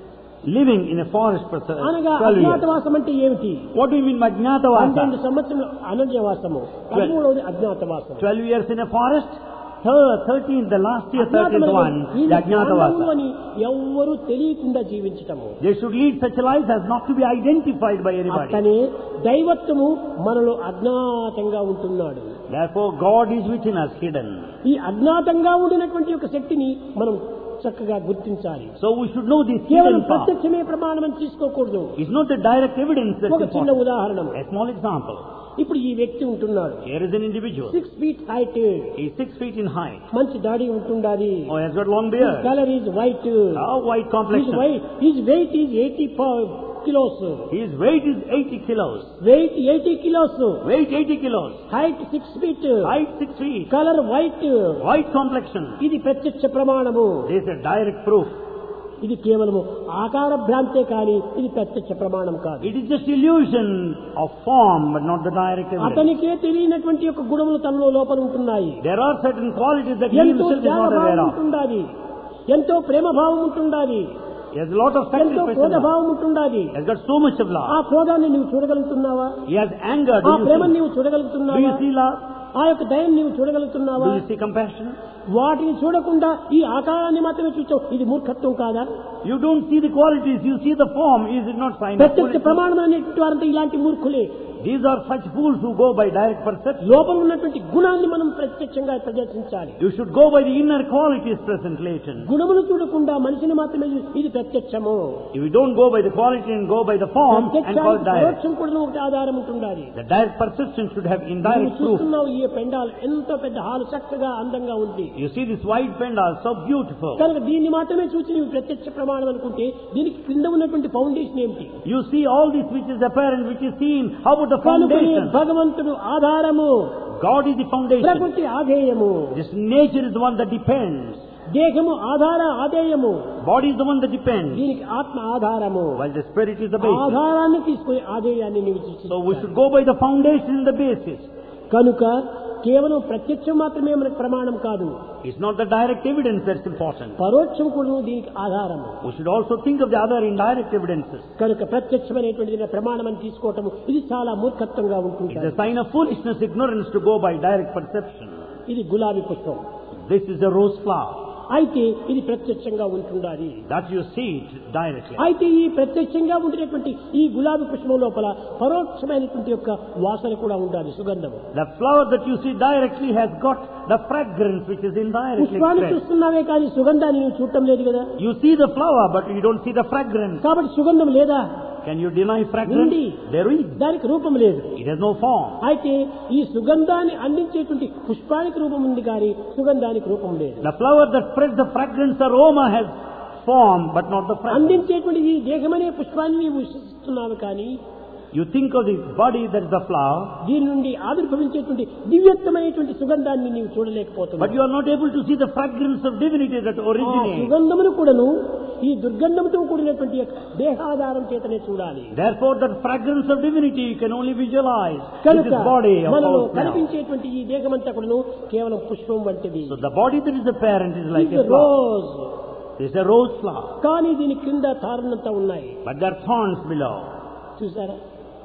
Speaker 2: living in a forest for
Speaker 1: అనగా
Speaker 2: twelve years.
Speaker 1: అజ్ఞాతవాసం అంటే ఏమిటి?
Speaker 2: What do you mean by Jnatavasa?
Speaker 1: పన్నెండు సంవత్సరాలు అరణ్యవాసము, పదమూడవది అజ్ఞాతవాసం.
Speaker 2: twelve years in a forest, thirteen, the last year, thirteenth one, the Ajnatavasa.
Speaker 1: అని ఎవ్వరూ తెలియకుండా జీవించటము.
Speaker 2: They should lead such a life as not to be identified by anybody.
Speaker 1: అతనే దైవత్వము మనలో అజ్ఞాతంగా ఉంటున్నాడు.
Speaker 2: Therefore God is within us, hidden.
Speaker 1: ఈ అజ్ఞాతంగా ఉండినటువంటి యొక్క శక్తిని మనం చక్కగా గుర్తించాలి.
Speaker 2: So we should know this
Speaker 1: కేవలం
Speaker 2: hidden power.
Speaker 1: ప్రత్యక్షమే ప్రమాణం అని తీసుకోకూడదు.
Speaker 2: It's not a direct evidence that's
Speaker 1: ఒక చిన్న
Speaker 2: important.
Speaker 1: ఉదాహరణ.
Speaker 2: A small example.
Speaker 1: ఇప్పుడు ఈ వ్యక్తి ఉంటున్నాడు.
Speaker 2: Here is an individual.
Speaker 1: Six feet height.
Speaker 2: He is six feet in height.
Speaker 1: మంచి దాడి ఉంటుండాలి.
Speaker 2: Oh, he has got long beard.
Speaker 1: Colour is white.
Speaker 2: Oh, white complexion.
Speaker 1: His weight is eighty kilos.
Speaker 2: His weight is eighty kilos.
Speaker 1: Weight eighty kilos.
Speaker 2: Weight eighty kilos.
Speaker 1: Height six feet.
Speaker 2: Height six feet.
Speaker 1: Color white.
Speaker 2: White complexion.
Speaker 1: ఇది ప్రత్యక్ష ప్రమాణము.
Speaker 2: This is a direct proof.
Speaker 1: ఇది కేవలము ఆకార భ్రాంతే కానీ ఇది ప్రత్యక్ష ప్రమాణం కాదు.
Speaker 2: It is just illusion of form but not the direct evidence.
Speaker 1: అతనికే తెలియనటువంటి యొక్క గుణములు తనలో లోపల ఉంటున్నాయి.
Speaker 2: There are certain qualities that he
Speaker 1: ఎంతో
Speaker 2: himself is not aware of.
Speaker 1: ఉంటుండాలి, ఎంతో ప్రేమ భావం ఉంటుండాలి,
Speaker 2: He has a lot of
Speaker 1: ఎంతో
Speaker 2: sacrifice.
Speaker 1: క్రోధ భావం ఉంటుండాలి.
Speaker 2: He has got so much of love.
Speaker 1: ఆ క్రోధాన్ని నీవు చూడగలుగుతున్నావా?
Speaker 2: He has anger.
Speaker 1: ఆ
Speaker 2: Do you
Speaker 1: ప్రేమను
Speaker 2: see?
Speaker 1: నీవు
Speaker 2: Do
Speaker 1: చూడగలుగుతున్నావా?
Speaker 2: you see love?
Speaker 1: ఆ యొక్క దయం నీవు చూడగలుగుతున్నావా?
Speaker 2: Do you see compassion?
Speaker 1: వాటిని చూడకుండా ఈ ఆకారాన్ని మాత్రమే చూచావు, ఇది మూర్ఖత్వం కాదా?
Speaker 2: You don't see the qualities, you see the form. Is it not sign of
Speaker 1: ప్రత్యక్ష
Speaker 2: foolishness?
Speaker 1: ప్రమాణం అనేటువంటి వారంతా ఇలాంటి మూర్ఖులే.
Speaker 2: These are such fools who go by direct perception.
Speaker 1: లోపల ఉన్నటువంటి గుణాన్ని మనం ప్రత్యక్షంగా ప్రదర్శించాలి.
Speaker 2: You should go by the inner qualities present latent.
Speaker 1: గుణమును చూడకుండా మనిషిని మాత్రమే చూ- ఇది ప్రత్యక్షము.
Speaker 2: If you don't go by the quality and go by the form and call it
Speaker 1: ప్రత్యక్షానికి
Speaker 2: direct.
Speaker 1: పరోక్షం కూడా ఒకటి ఆధారం ఉంటుండాలి.
Speaker 2: The direct perception should have
Speaker 1: నువ్వు
Speaker 2: indirect proof.
Speaker 1: చూస్తున్నావు ఈ పెండాల్ ఎంతో పెద్ద హాలు చక్కగా అందంగా ఉంది.
Speaker 2: You see this white pendal, so beautiful.
Speaker 1: కనుక దీన్ని మాత్రమే చూసి నీవు ప్రత్యక్ష ప్రమాణం అనుకుంటే దీనికి కింద ఉన్నటువంటి ఫౌండేషన్ ఏమిటి?
Speaker 2: You see all this which is apparent, which is seen. How about the
Speaker 1: కనుకనే
Speaker 2: foundation?
Speaker 1: భగవంతుడు ఆధారము,
Speaker 2: God is the foundation.
Speaker 1: ప్రకృతి ఆధేయము,
Speaker 2: This nature is the one that depends.
Speaker 1: దేహము ఆధార ఆధేయము,
Speaker 2: Body is the one that depends.
Speaker 1: దీనికి ఆత్మ ఆధారము.
Speaker 2: While the spirit is the basis.
Speaker 1: ఆధారాన్ని తీసుకుని ఆధేయాన్ని నీవు
Speaker 2: So we
Speaker 1: సృష్టించాలి.
Speaker 2: should go by the foundation and the basis.
Speaker 1: కనుక కేవలం ప్రత్యక్షం మాత్రమే మనకు ప్రమాణం కాదు,
Speaker 2: It's not the direct evidence that's important.
Speaker 1: పరోక్షం కూడా దీనికి ఆధారము.
Speaker 2: We should also think of the other indirect evidences.
Speaker 1: కనుక ప్రత్యక్షమైనటువంటి ప్రమాణం అని తీసుకోవటం ఇది చాలా మూర్ఖత్వంగా
Speaker 2: It's
Speaker 1: ఉంటుంది.
Speaker 2: a sign of foolishness, ignorance to go by direct perception.
Speaker 1: ఇది గులాబీ పుష్పం,
Speaker 2: This is a rose flower.
Speaker 1: అయితే ఇది ప్రత్యక్షంగా ఉంటుండాలి.
Speaker 2: That you see it directly.
Speaker 1: అయితే ఈ ప్రత్యక్షంగా ఉండినటువంటి ఈ గులాబీ పుష్పం లోపల పరోక్షమైనటువంటి యొక్క వాసన కూడా ఉండాలి, సుగంధము.
Speaker 2: The flower that you see directly has got the fragrance which is indirectly
Speaker 1: పుష్పాన్ని
Speaker 2: expressed.
Speaker 1: చూస్తున్నావే కానీ సుగంధాన్ని నువ్వు చూడటం లేదు కదా.
Speaker 2: You see the flower but you don't see the fragrance.
Speaker 1: కాబట్టి సుగంధం లేదా?
Speaker 2: Can you deny fragrance?
Speaker 1: ఉంది.
Speaker 2: There is.
Speaker 1: దానికి రూపం లేదు.
Speaker 2: It has no form.
Speaker 1: అయితే ఈ సుగంధాన్ని అందించేటువంటి పుష్పానికి రూపం ఉంది కానీ సుగంధానికి రూపం లేదు.
Speaker 2: The flower that spreads the fragrance aroma has form but not the fragrance.
Speaker 1: అందించేటువంటి ఈ దేహమనే పుష్పాన్ని నీవు విశ్వసిస్తున్నావు కానీ
Speaker 2: You think of the body that is the flower,
Speaker 1: దీని నుండి ఆవిర్భవించేటువంటి దివ్యత్వమైనటువంటి సుగంధాన్ని నీవు
Speaker 2: but
Speaker 1: చూడలేకపోతున్నావు.
Speaker 2: you are not able to see the fragrance of divinity that
Speaker 1: ఆ
Speaker 2: originates.
Speaker 1: సుగంధమును కూడాను ఈ దుర్గంధముతో కూడినటువంటి యొక్క దేహాధారం చేతనే చూడాలి.
Speaker 2: Therefore, that fragrance of divinity you can only visualize with
Speaker 1: కనుక
Speaker 2: this body of
Speaker 1: మనలో
Speaker 2: all smell.
Speaker 1: కనిపించేటువంటి ఈ దేహమంతా కూడాను కేవలం పుష్పం వంటిది.
Speaker 2: So the body that is apparent is like
Speaker 1: ఇది
Speaker 2: a flower.
Speaker 1: Rose,
Speaker 2: It's a rose flower,
Speaker 1: కానీ దీని కింద తారనంతా ఉన్నాయి,
Speaker 2: but there are thorns below.
Speaker 1: చూసారా?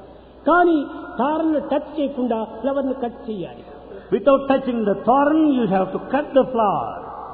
Speaker 1: కానీ తారను టచ్ చేయకుండా ఫ్లవర్ ను కట్ చేయాలి.
Speaker 2: Without touching the thorn, you have to cut the flower.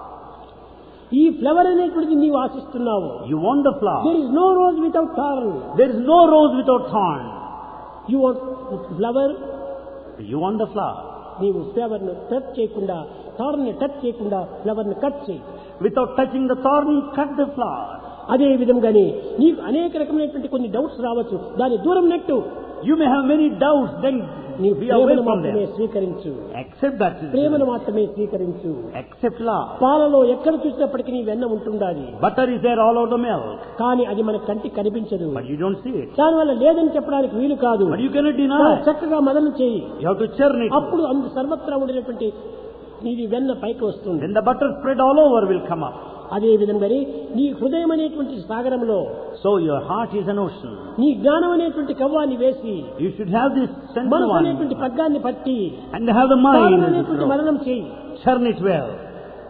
Speaker 1: ఈ ఫ్లవర్ అనేటువంటిది నీవు ఆశిస్తున్నావు.
Speaker 2: You want the flower.
Speaker 1: There is no rose without thorn.
Speaker 2: There is no rose without thorn.
Speaker 1: You want flower,
Speaker 2: You want the flower.
Speaker 1: నీవు flower ను touch చేయకుండా thorn ని touch చేయకుండా flower ను కట్ చేయి.
Speaker 2: Without touching the thorn, cut the flower.
Speaker 1: అదే విధంగానే నీకు అనేక రకమైనటువంటి కొన్ని డౌట్స్ రావచ్చు, దాని దూరం నెట్టు.
Speaker 2: You may have many doubts, then
Speaker 1: నీవు
Speaker 2: be away
Speaker 1: ప్రేమను
Speaker 2: from
Speaker 1: మాత్రమే
Speaker 2: them.
Speaker 1: స్వీకరించు,
Speaker 2: Accept that.
Speaker 1: ప్రేమను మాత్రమే స్వీకరించు.
Speaker 2: Accept love.
Speaker 1: పాలలో ఎక్కడ చూసినప్పటికీ నీ వెన్న ఉంటుండాలి,
Speaker 2: Butter is there all over the milk,
Speaker 1: కానీ అది మన కంటికి కనిపించదు.
Speaker 2: but you don't see it.
Speaker 1: దానివల్ల లేదని చెప్పడానికి వీలు కాదు.
Speaker 2: But you cannot
Speaker 1: చాలా
Speaker 2: deny.
Speaker 1: చక్కగా మదన చేయి,
Speaker 2: You have to churn it.
Speaker 1: అప్పుడు అందు సర్వత్రా ఉండినటువంటి నీది వెన్న పైకి వస్తుంది.
Speaker 2: Then the butter spread all over will come up.
Speaker 1: అదే విధంగా నీ హృదయం అనేటువంటి సాగరంలో
Speaker 2: So your heart is an ocean.
Speaker 1: నీ జ్ఞానం అనేటువంటి కవ్వాన్ని వేసి
Speaker 2: You should have this sense
Speaker 1: మనసు
Speaker 2: one
Speaker 1: అనేటువంటి పగ్గాన్ని పట్టి
Speaker 2: and have the mind
Speaker 1: తాళం
Speaker 2: as it
Speaker 1: అనేటువంటి
Speaker 2: flows.
Speaker 1: మరణం చేయి.
Speaker 2: Churn it well.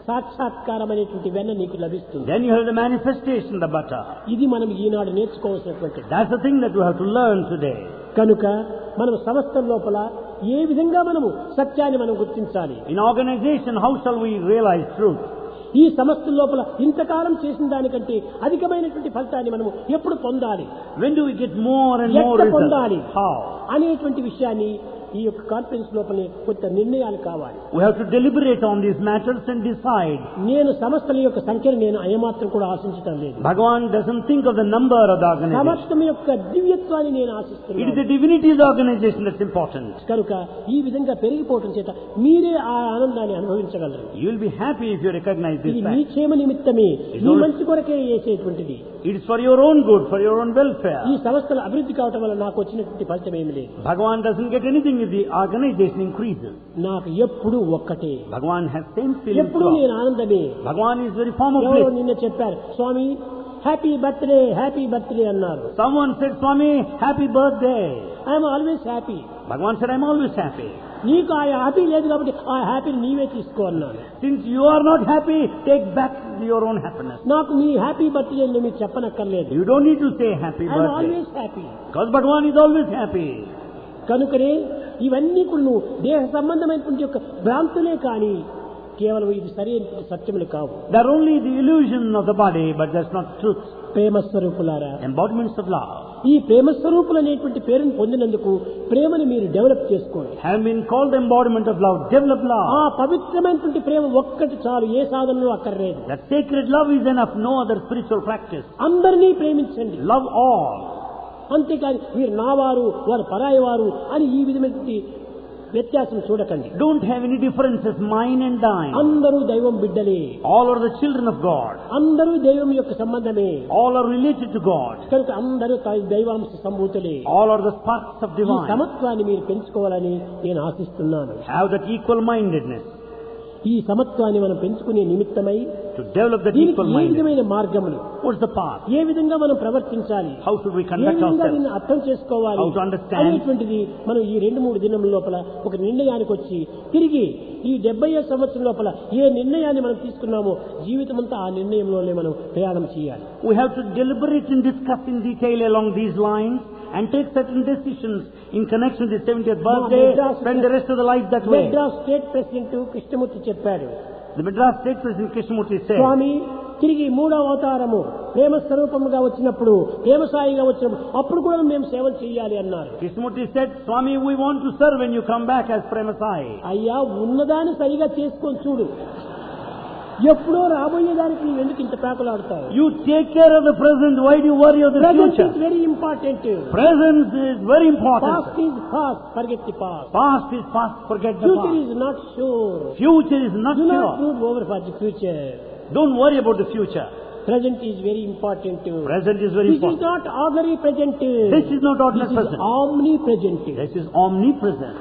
Speaker 1: సాక్షాత్కారమైనటువంటి వెన్న నీకు లభిస్తుంది.
Speaker 2: Then you have the manifestation, the butter.
Speaker 1: ఇది మనం ఈనాడు నేర్చుకోవాల్సినటువంటిది.
Speaker 2: That's the thing that you have to learn today.
Speaker 1: కనుక మనం సంస్థల లోపల ఏ విధంగా మనము సత్యాన్ని మనం గుర్తించాలి?
Speaker 2: In organization, how shall we realize truth?
Speaker 1: ఈ సంస్థల లోపల ఇంతకాలం చేసిన దానికంటే అధికమైనటువంటి ఫలితాన్ని మనము ఎప్పుడు పొందాలి?
Speaker 2: When do we get more and more
Speaker 1: ఎట్లా పొందాలి
Speaker 2: results? How?
Speaker 1: అనేటువంటి విషయాన్ని ఈ యొక్క కాన్ఫరెన్స్ లోపలే కొంత నిర్ణయాలు కావాలి.
Speaker 2: We have to deliberate on these matters and decide.
Speaker 1: నేను సంస్థల యొక్క సంఖ్యను నేను అయమాత్రం కూడా ఆశించటం లేదు.
Speaker 2: Bhagavan doesn't think of the number of the organization.
Speaker 1: సమస్తం యొక్క దివ్యత్వాన్ని నేను
Speaker 2: It is
Speaker 1: ఆశిస్తున్నాను.
Speaker 2: the divinity of the organization that's important.
Speaker 1: కనుక ఈ విధంగా పెరిగిపోవటం చేత మీరే ఆ ఆనందాన్ని అనుభవించగలరు.
Speaker 2: You will be happy if you recognize this
Speaker 1: ఇది నీ
Speaker 2: fact.
Speaker 1: క్షేమ నిమిత్తమే,
Speaker 2: It's
Speaker 1: నీ
Speaker 2: all-
Speaker 1: మంచి కొరకే చేసేటువంటిది.
Speaker 2: It is for your own good, for your own welfare.
Speaker 1: ఈ సంస్థల అభివృద్ధి కావటం వల్ల నాకు వచ్చినటువంటి ఫలితం ఏమి లేదు.
Speaker 2: Bhagavan doesn't get anything if the organization increases.
Speaker 1: నాకు ఎప్పుడు ఒక్కటే,
Speaker 2: Bhagavan has same feeling.
Speaker 1: ఎప్పుడు నేను ఆనందమే.
Speaker 2: Bhagavan is very form of
Speaker 1: ఎవరో
Speaker 2: bliss.
Speaker 1: నిన్న చెప్పారు, Swami happy birthday happy birthday అన్నారు.
Speaker 2: Someone said, Swami, happy birthday.
Speaker 1: I'm always happy.
Speaker 2: Bhagavan said, I'm always happy.
Speaker 1: నీకు ఆ హ్యాపీ లేదు కాబట్టి ఆ హ్యాపీని నీవే తీసుకో అన్నాను.
Speaker 2: Since you are not happy, take back your own happiness.
Speaker 1: నాకు మీ హ్యాపీ బర్త్డే అని మీరు చెప్పనక్కర్లేదు.
Speaker 2: You don't need to say happy
Speaker 1: I'm
Speaker 2: birthday.
Speaker 1: Always happy.
Speaker 2: Because Bhagavan is always happy.
Speaker 1: కనుకనే ఇవన్నీ కూడా నువ్వు దేహ సంబంధమైనటువంటి యొక్క భ్రాంతులే కానీ కేవలం ఇది సరైన సత్యములు కావు.
Speaker 2: They are only the illusion of the body, but that's not truth.
Speaker 1: ప్రేమ స్వరూపులారా,
Speaker 2: Embodiments of love.
Speaker 1: ఈ ప్రేమ స్వరూపులు అనేటువంటి పేరును పొందినందుకు ప్రేమని మీరు డెవలప్ చేసుకోండి.
Speaker 2: Have been called the embodiment of love. Develop
Speaker 1: ఆ
Speaker 2: love.
Speaker 1: పవిత్రమైనటువంటి ప్రేమ ఒక్కటి చాలు, ఏ సాధనలో అక్కర్లేదు.
Speaker 2: That sacred love is enough. No other spiritual practice.
Speaker 1: అందరినీ ప్రేమించండి.
Speaker 2: Love all.
Speaker 1: అంతేకాని వీరు నావారు వారు పరాయి వారు అని ఈ విధమైనటువంటి వ్యత్యాసం చూడకండి.
Speaker 2: Don't have any differences, mine and thine.
Speaker 1: అందరూ దైవం బిడ్డలే,
Speaker 2: All are the children of God.
Speaker 1: అందరూ దైవం యొక్క సంబంధమే.
Speaker 2: All are related to God.
Speaker 1: కనుక అందరూ త- దైవాంశ సంభూతులే.
Speaker 2: All are the sparks of
Speaker 1: ఈ
Speaker 2: divine.
Speaker 1: సమత్వాన్ని మీరు పెంచుకోవాలని నేను ఆశిస్తున్నాను.
Speaker 2: Have that equal mindedness.
Speaker 1: ఈ సమత్వాన్ని మనం పెంచుకునే నిమిత్తమై
Speaker 2: To develop that
Speaker 1: దీనికి
Speaker 2: equal
Speaker 1: ఏ
Speaker 2: mindedness.
Speaker 1: విధమైన మార్గములు,
Speaker 2: What's the path?
Speaker 1: ఏ విధంగా మనం ప్రవర్తించాలి,
Speaker 2: How should we
Speaker 1: A
Speaker 2: conduct
Speaker 1: విధంగా
Speaker 2: ourselves?
Speaker 1: దీన్ని అర్థం చేసుకోవాలి
Speaker 2: How to understand?
Speaker 1: అనేటువంటిది మనం ఈ రెండు మూడు దినముల లోపల ఒక నిర్ణయానికి వచ్చి తిరిగి ఈ డెబ్బై సంవత్సరం లోపల ఏ నిర్ణయాన్ని మనం తీసుకున్నామో జీవితం అంతా ఆ నిర్ణయంలోనే మనం ప్రయాణం చేయాలి.
Speaker 2: We have to deliberate and discuss in detail along these lines and take certain decisions in connection with the seventieth birthday, spend the rest of the life that way.
Speaker 1: Madras state president Krishnamurthy చెప్పాడు,
Speaker 2: The Madras State President Krishnamurti said,
Speaker 1: స్వామి తిరిగి మూడవ అవతారము ప్రేమ స్వరూపముగా వచ్చినప్పుడు, ప్రేమ సాయిగా వచ్చినప్పుడు అప్పుడు కూడా మేము సేవలు చేయాలి అన్నారు.
Speaker 2: Krishnamurti said, Swami, we want to serve when you come back as Premasai.
Speaker 1: అయ్యా ఉన్నదాన్ని సరిగా చేసుకొని చూడు, ఎప్పుడో రాబోయేదానికి నువ్వు ఎందుకు ఇంత పేకలాడుతావు?
Speaker 2: You take care of the present, why do you worry of the
Speaker 1: Present
Speaker 2: future?
Speaker 1: is very important.
Speaker 2: Present is very
Speaker 1: Past
Speaker 2: important.
Speaker 1: is past, forget the past.
Speaker 2: Past is past, forget the
Speaker 1: Future
Speaker 2: past.
Speaker 1: is not sure.
Speaker 2: Future is not
Speaker 1: Do not
Speaker 2: sure.
Speaker 1: brood over for the future.
Speaker 2: Don't worry about the future.
Speaker 1: Present is very important.
Speaker 2: Present is very
Speaker 1: This is
Speaker 2: important.
Speaker 1: not ordinary present.
Speaker 2: This is not ordinary
Speaker 1: This is
Speaker 2: present.
Speaker 1: omnipresent.
Speaker 2: This is omnipresent.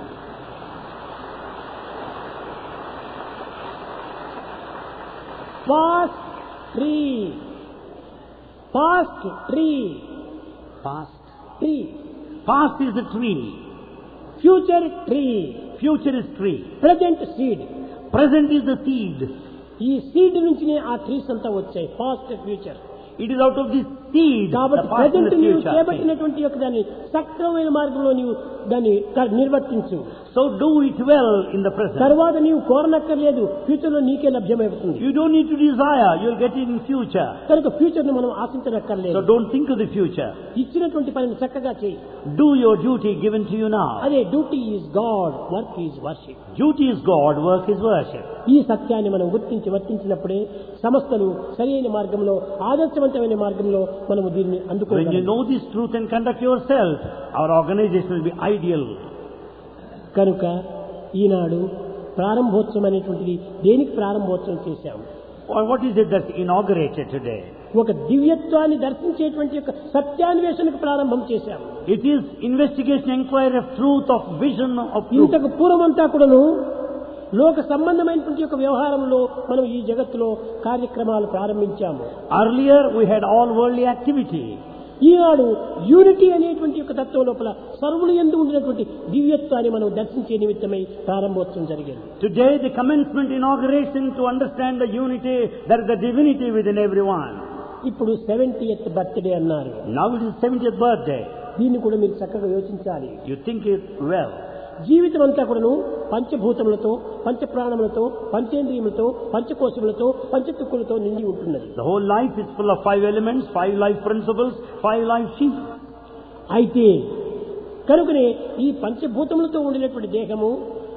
Speaker 1: Past tree. Past tree.
Speaker 2: Past.
Speaker 1: Tree.
Speaker 2: Past is the tree.
Speaker 1: Future tree.
Speaker 2: Future is tree.
Speaker 1: Present seed.
Speaker 2: Present is the seed.
Speaker 1: ఈ seed నుంచినే ఆ trees అంతా వచ్చాయి. Past future.
Speaker 2: It is out of this seed,
Speaker 1: కాబట్టి
Speaker 2: the past and
Speaker 1: present
Speaker 2: the
Speaker 1: నీవు
Speaker 2: future.
Speaker 1: చేపట్టినటువంటి యొక్క దాన్ని సక్రమమైన మార్గంలో నీవు దాన్ని క- నిర్వర్తించు.
Speaker 2: So do it well in the present.
Speaker 1: తర్వాత నీవు కోరనక్కర్లేదు, ఫ్యూచర్ లో నీకే లభ్యమవుతుంది.
Speaker 2: You don't need to desire, you'll get it in future.
Speaker 1: కనుక ఫ్యూచర్ ను మనం
Speaker 2: So
Speaker 1: ఆశించనక్కర్లేదు.
Speaker 2: don't think of the future.
Speaker 1: ఇచ్చినటువంటి పనిని చక్కగా చేయి.
Speaker 2: Do your duty given to you now.
Speaker 1: అదే duty is God, work is worship.
Speaker 2: Duty is God, work is worship.
Speaker 1: ఈ సత్యాన్ని మనం గుర్తించి వర్తించినప్పుడే సంస్థలు సరైన మార్గంలో, ఆదర్శవంతమైన మార్గంలో మనము దీన్ని
Speaker 2: When you
Speaker 1: అందుకోగలం.
Speaker 2: know this truth and conduct yourself, our organization will be ideal.
Speaker 1: కనుక ఈనాడు ప్రారంభోత్సవం అనేటువంటిది దేనికి ప్రారంభోత్సవం చేశాము?
Speaker 2: Or what is it that's inaugurated today?
Speaker 1: ఒక దివ్యత్వాన్ని దర్శించేటువంటి యొక్క సత్యాన్వేషణకు ప్రారంభం చేశాము.
Speaker 2: It is investigation, inquiry of truth, of vision, of truth.
Speaker 1: ఇంతకు పూర్వమంతా కూడాను లోక సంబంధమైనటువంటి యొక్క వ్యవహారంలో మనం ఈ జగత్తులో కార్యక్రమాలు ప్రారంభించాము.
Speaker 2: Earlier we had all worldly activity.
Speaker 1: ఈనాడు యూనిటీ అనేటువంటి యొక్క తత్వం లోపల సర్వులు యందు ఉండినటువంటి దివ్యత్వాన్ని మనం దర్శించే నిమిత్తమై ప్రారంభోత్సవం జరిగింది.
Speaker 2: Today the commencement inauguration to understand the unity, there is the divinity within everyone.
Speaker 1: ఇప్పుడు సెవెంటీయత్ బర్త్డే అన్నారు.
Speaker 2: Now it is seventieth birthday.
Speaker 1: దీన్ని కూడా మీరు చక్కగా యోచించాలి.
Speaker 2: You think it well.
Speaker 1: జీవితం అంతా కూడాను పంచభూతములతో, పంచప్రాణములతో, పంచేంద్రియములతో, పంచకోశములతో, పంచతుక్కులతో నిండి ఉంటున్నది.
Speaker 2: The whole life is full of five elements, five life principles, five life sheets.
Speaker 1: అయితే కనుకనే ఈ పంచభూతములతో ఉండినటువంటి దేహము